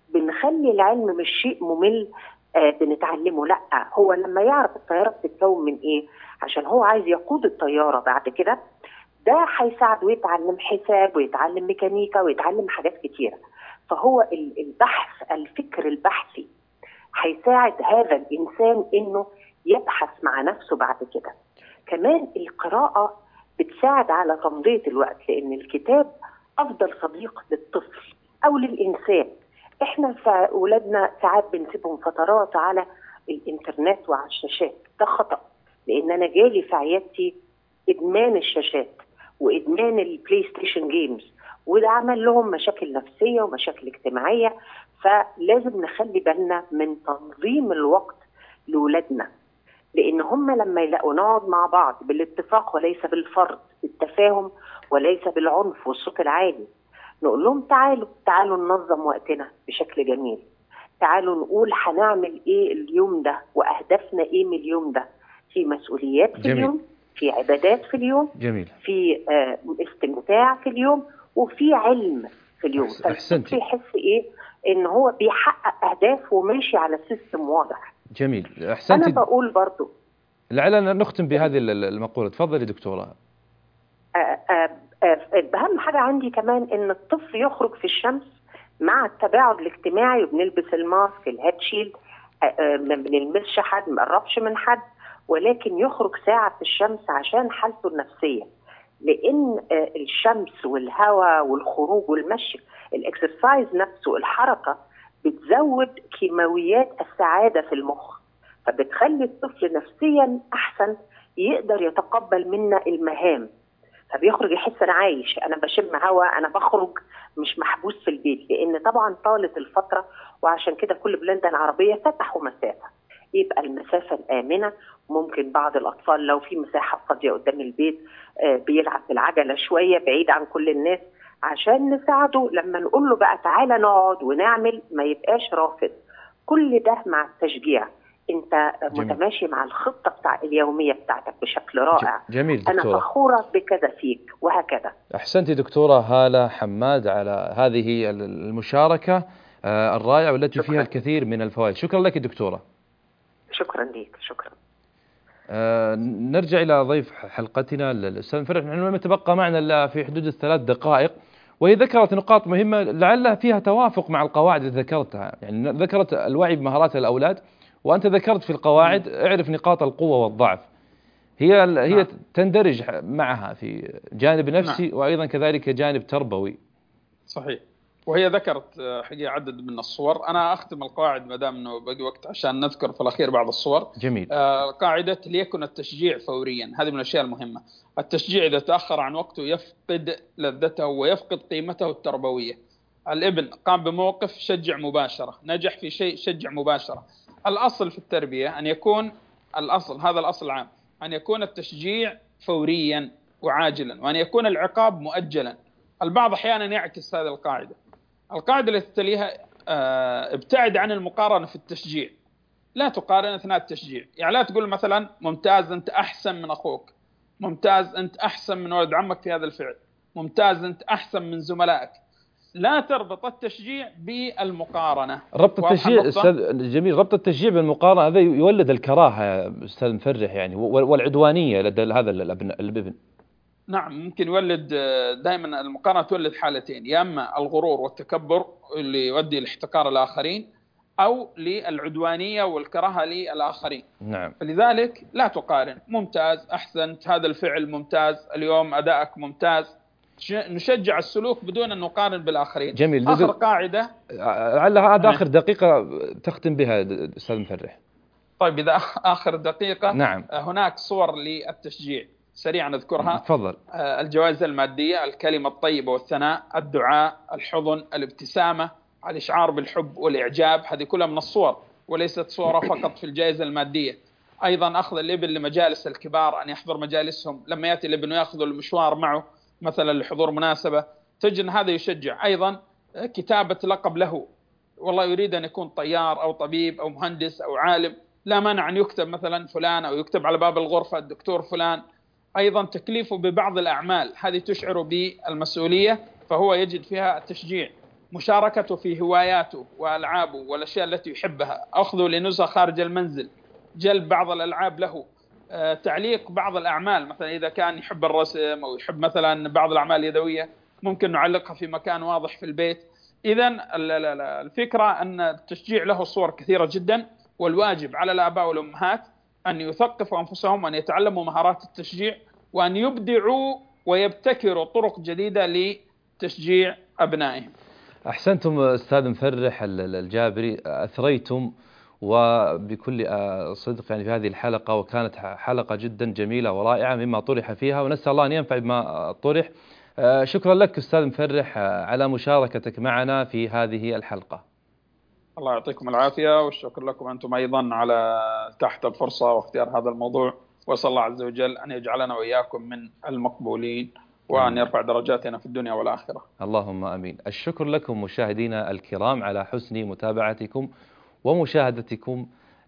بنخلي العلم مش شيء ممل بنتعلمه، لا، هو لما يعرف الطياره بتتكون من ايه عشان هو عايز يقود الطياره بعد كده، ده هيساعده يتعلم حساب ويتعلم ميكانيكا ويتعلم حاجات كتيره. فهو البحث، الفكر البحثي هيساعد هذا الإنسان إنه يبحث مع نفسه بعد كده. كمان القراءة بتساعد على تمضية الوقت، لأن الكتاب أفضل صديق للطفل أو للإنسان. إحنا أولادنا ساعات بنسيبهم فترات على الإنترنت وعلى الشاشات، ده خطأ، لأن أنا جالي في عيادتي إدمان الشاشات وإدمان البلاي ستيشن جيمز، وده عمل لهم مشاكل نفسية ومشاكل اجتماعية. فلازم نخلي بالنا من تنظيم الوقت لولادنا، لأن هم لما يلاقوا نقعد مع بعض بالاتفاق وليس بالفرض، بالتفاهم وليس بالعنف والصوت العالي، نقول لهم تعالوا تعالوا ننظم وقتنا بشكل جميل، تعالوا نقول هنعمل ايه اليوم ده واهدافنا ايه من اليوم ده. في مسؤوليات في جميل. اليوم، في عبادات في اليوم، جميل. في آه استمتاع في اليوم، وفي علم في اليوم. أحسنتي. يحس ايه ان هو بيحقق اهداف وماشي على سيستم واضح. جميل. احسنتي. انا بقول برضو لعلنا نختم بهذه المقولة. تفضلي دكتورة. اهم حاجة عندي كمان ان الطفل يخرج في الشمس مع التباعد الاجتماعي، وبنلبس الماسك، الهيد شيلد، ما بنلمسش حد، ما نقربش من حد، ولكن يخرج ساعة في الشمس عشان حالته النفسية. لان الشمس والهواء والخروج والمشي، الاكسرسايز نفسه، الحركة بتزود كيماويات السعادة في المخ، فبتخلي الطفل نفسيا احسن، يقدر يتقبل منا المهام، فبيخرج يحس انا عايش، انا بشم هواء، انا بخرج، مش محبوس في البيت. لان طبعا طالت الفترة، وعشان كده كل بلاد العربية فتحوا مسافة، يبقى المسافة الآمنة. ممكن بعض الأطفال لو في مساحة فاضية قدام البيت بيلعب بالعجلة شوية بعيد عن كل الناس، عشان نساعده لما نقول له بقى تعالى نقعد ونعمل، ما يبقاش رافض. كل ده مع التشجيع. انت جميل. متماشي مع الخطة بتاع اليومية بتاعتك بشكل رائع. جميل دكتورة. أنا فخورة بكذا فيك، وهكذا. أحسنتي دكتورة هالة حماد على هذه المشاركة الرائعة والتي فيها الكثير من الفوائد. شكرا لك دكتورة. شكرا لك. شكرا. آه نرجع إلى ضيف حلقتنا الأستاذ فرح. نحن لم يتبقى معنا إلا في حدود الثلاث دقائق، وهي ذكرت نقاط مهمة لعلها فيها توافق مع القواعد اللي ذكرتها. يعني ذكرت الوعي بمهارات الأولاد، وأنت ذكرت في القواعد اعرف نقاط القوة والضعف. هي هي نعم. تندرج معها في جانب نفسي نعم. وأيضا كذلك جانب تربوي. صحيح. وهي ذكرت حقيقة عدد من الصور. أنا أختم القواعد ما دام إنه باقي وقت عشان نذكر في الأخير بعض الصور. جميل. آه قاعدة ليكن التشجيع فوريا، هذه من الأشياء المهمة. التشجيع إذا تأخر عن وقته يفقد لذته ويفقد قيمته التربوية. الابن قام بموقف، شجع مباشرة. نجح في شيء، شجع مباشرة. الأصل في التربية أن يكون الأصل، هذا الأصل العام، أن يكون التشجيع فوريا وعاجلا، وأن يكون العقاب مؤجلا. البعض أحيانا يعكس هذه القاعدة. القاعدة التي تليها اه ابتعد عن المقارنة في التشجيع. لا تقارن أثناء التشجيع، يعني لا تقول مثلا ممتاز أنت أحسن من أخوك، ممتاز أنت أحسن من ولد عمك في هذا الفعل، ممتاز أنت أحسن من زملائك. لا تربط التشجيع بالمقارنة. ربط التشجيع أستاذ جميل، ربط التشجيع بالمقارنة هذا يولد الكراهة يا أستاذ مفرح يعني، والعدوانية لدى هذا الابن. نعم ممكن يولد، دائما المقارنة تولد حالتين، يا أما الغرور والتكبر اللي يؤدي لاحتقار الآخرين، أو للعدوانية والكراهة للآخرين. نعم. فلذلك لا تقارن، ممتاز أحسنت هذا الفعل ممتاز، اليوم أدائك ممتاز، نشجع السلوك بدون أن نقارن بالآخرين. جميل. آخر قاعدة لعل هذا آخر دقيقة تختم بها أستاذ مفرح. طيب إذا آخر دقيقة. نعم. هناك صور للتشجيع سريعا نذكرها. تفضل. الجوائز المادية، الكلمة الطيبة والثناء، الدعاء، الحضن، الابتسامة، الإشعار بالحب والإعجاب، هذه كلها من الصور وليست صورة فقط في الجائزة المادية. أيضا أخذ الابن لمجالس الكبار، أن يحضر مجالسهم، لما يأتي الابن ويأخذ المشوار معه مثلا لحضور مناسبة، تجد هذا يشجع. أيضا كتابة لقب له، والله يريد أن يكون طيار أو طبيب أو مهندس أو عالم، لا مانع أن يكتب مثلا فلان، أو يكتب على باب الغرفة الدكتور فلان. أيضا تكليفه ببعض الأعمال، هذه تشعر بالمسؤولية فهو يجد فيها التشجيع. مشاركته في هواياته وألعابه والأشياء التي يحبها، أخذه لنزهة خارج المنزل، جلب بعض الألعاب له، تعليق بعض الأعمال، مثلا إذا كان يحب الرسم أو يحب مثلا بعض الأعمال اليدوية ممكن نعلقها في مكان واضح في البيت. إذن الفكرة أن التشجيع له صور كثيرة جدا، والواجب على الآباء والأمهات أن يثقفوا أنفسهم وأن يتعلموا مهارات التشجيع، وأن يبدعوا ويبتكروا طرق جديدة لتشجيع أبنائهم. أحسنتم أستاذ مفرح الجابري، أثريتم وبكل صدق يعني في هذه الحلقة، وكانت حلقة جدا جميلة ورائعة مما طرح فيها، ونسأل الله أن ينفع بما طرح. شكرا لك أستاذ مفرح على مشاركتك معنا في هذه الحلقة. الله يعطيكم العافية، والشكر لكم أنتم أيضا على تحت الفرصة واختيار هذا الموضوع، وأسأل الله عز وجل أن يجعلنا وإياكم من المقبولين، وأن يرفع درجاتنا في الدنيا والآخرة. اللهم أمين. الشكر لكم مشاهدينا الكرام على حسن متابعتكم ومشاهدتكم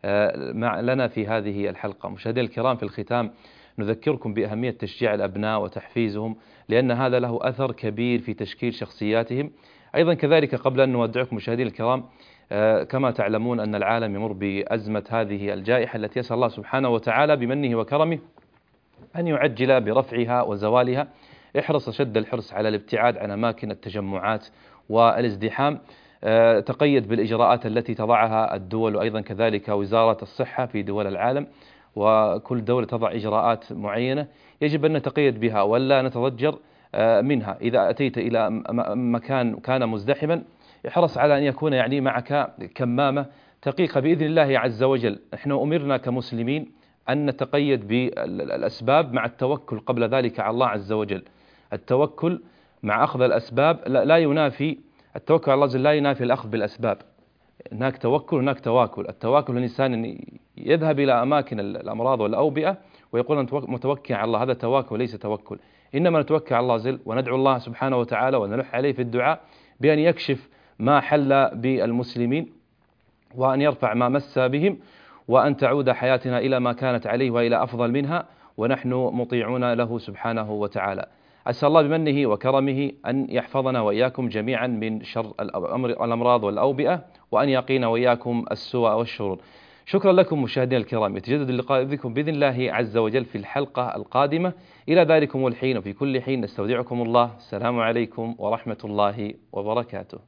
لنا في هذه الحلقة. مشاهدينا الكرام، في الختام نذكركم بأهمية تشجيع الأبناء وتحفيزهم، لأن هذا له أثر كبير في تشكيل شخصياتهم. أيضا كذلك قبل أن نودعكم مشاهدينا الكرام، كما تعلمون أن العالم يمر بأزمة هذه الجائحة التي يسأل الله سبحانه وتعالى بمنه وكرمه أن يعجل برفعها وزوالها. احرص شد الحرص على الابتعاد عن أماكن التجمعات والازدحام. تقيد بالإجراءات التي تضعها الدول، وأيضا كذلك وزارة الصحة في دول العالم، وكل دولة تضع إجراءات معينة يجب أن نتقيد بها ولا نتضجر منها. إذا أتيت إلى مكان كان مزدحما احرص على أن يكون يعني معك كمامة تقيك بإذن الله عز وجل. نحن أمرنا كمسلمين أن نتقيد بالأسباب مع التوكل قبل ذلك على الله عز وجل. التوكل مع أخذ الأسباب لا ينافي التوكل على الله عز وجل، لا ينافي الأخذ بالأسباب. هناك توكل هناك تواكل. التواكل الإنسان يذهب إلى أماكن الأمراض والأوبئة ويقول أنا متوكل على الله، هذا تواكل ليس توكل. إنما نتوكل على الله عز وجل وندعو الله سبحانه وتعالى ونلح عليه في الدعاء بأن يكشف ما حل بالمسلمين، وأن يرفع ما مس بهم، وأن تعود حياتنا إلى ما كانت عليه وإلى أفضل منها، ونحن مطيعون له سبحانه وتعالى. أسأل الله بمنه وكرمه أن يحفظنا وإياكم جميعا من شر الأمراض والأوبئة، وأن يقينا وإياكم السوء والشرور. شكرا لكم مشاهدينا الكرام، يتجدد اللقاء بكم بإذن الله عز وجل في الحلقة القادمة. إلى ذلكم الحين وفي كل حين نستودعكم الله. السلام عليكم ورحمة الله وبركاته.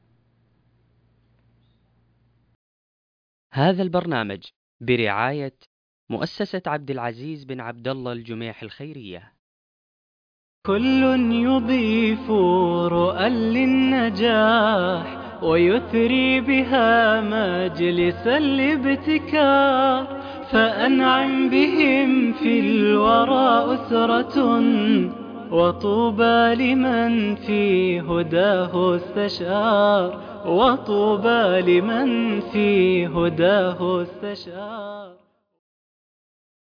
هذا البرنامج برعاية مؤسسة عبد العزيز بن عبد الله الجميح الخيرية. كل يضيف رؤى للنجاح ويثري بها مجلس الابتكار، فأنعم بهم في الورى أسرة وطوبى لمن في هداه استشار، وطوبى لمن في هداه استشار.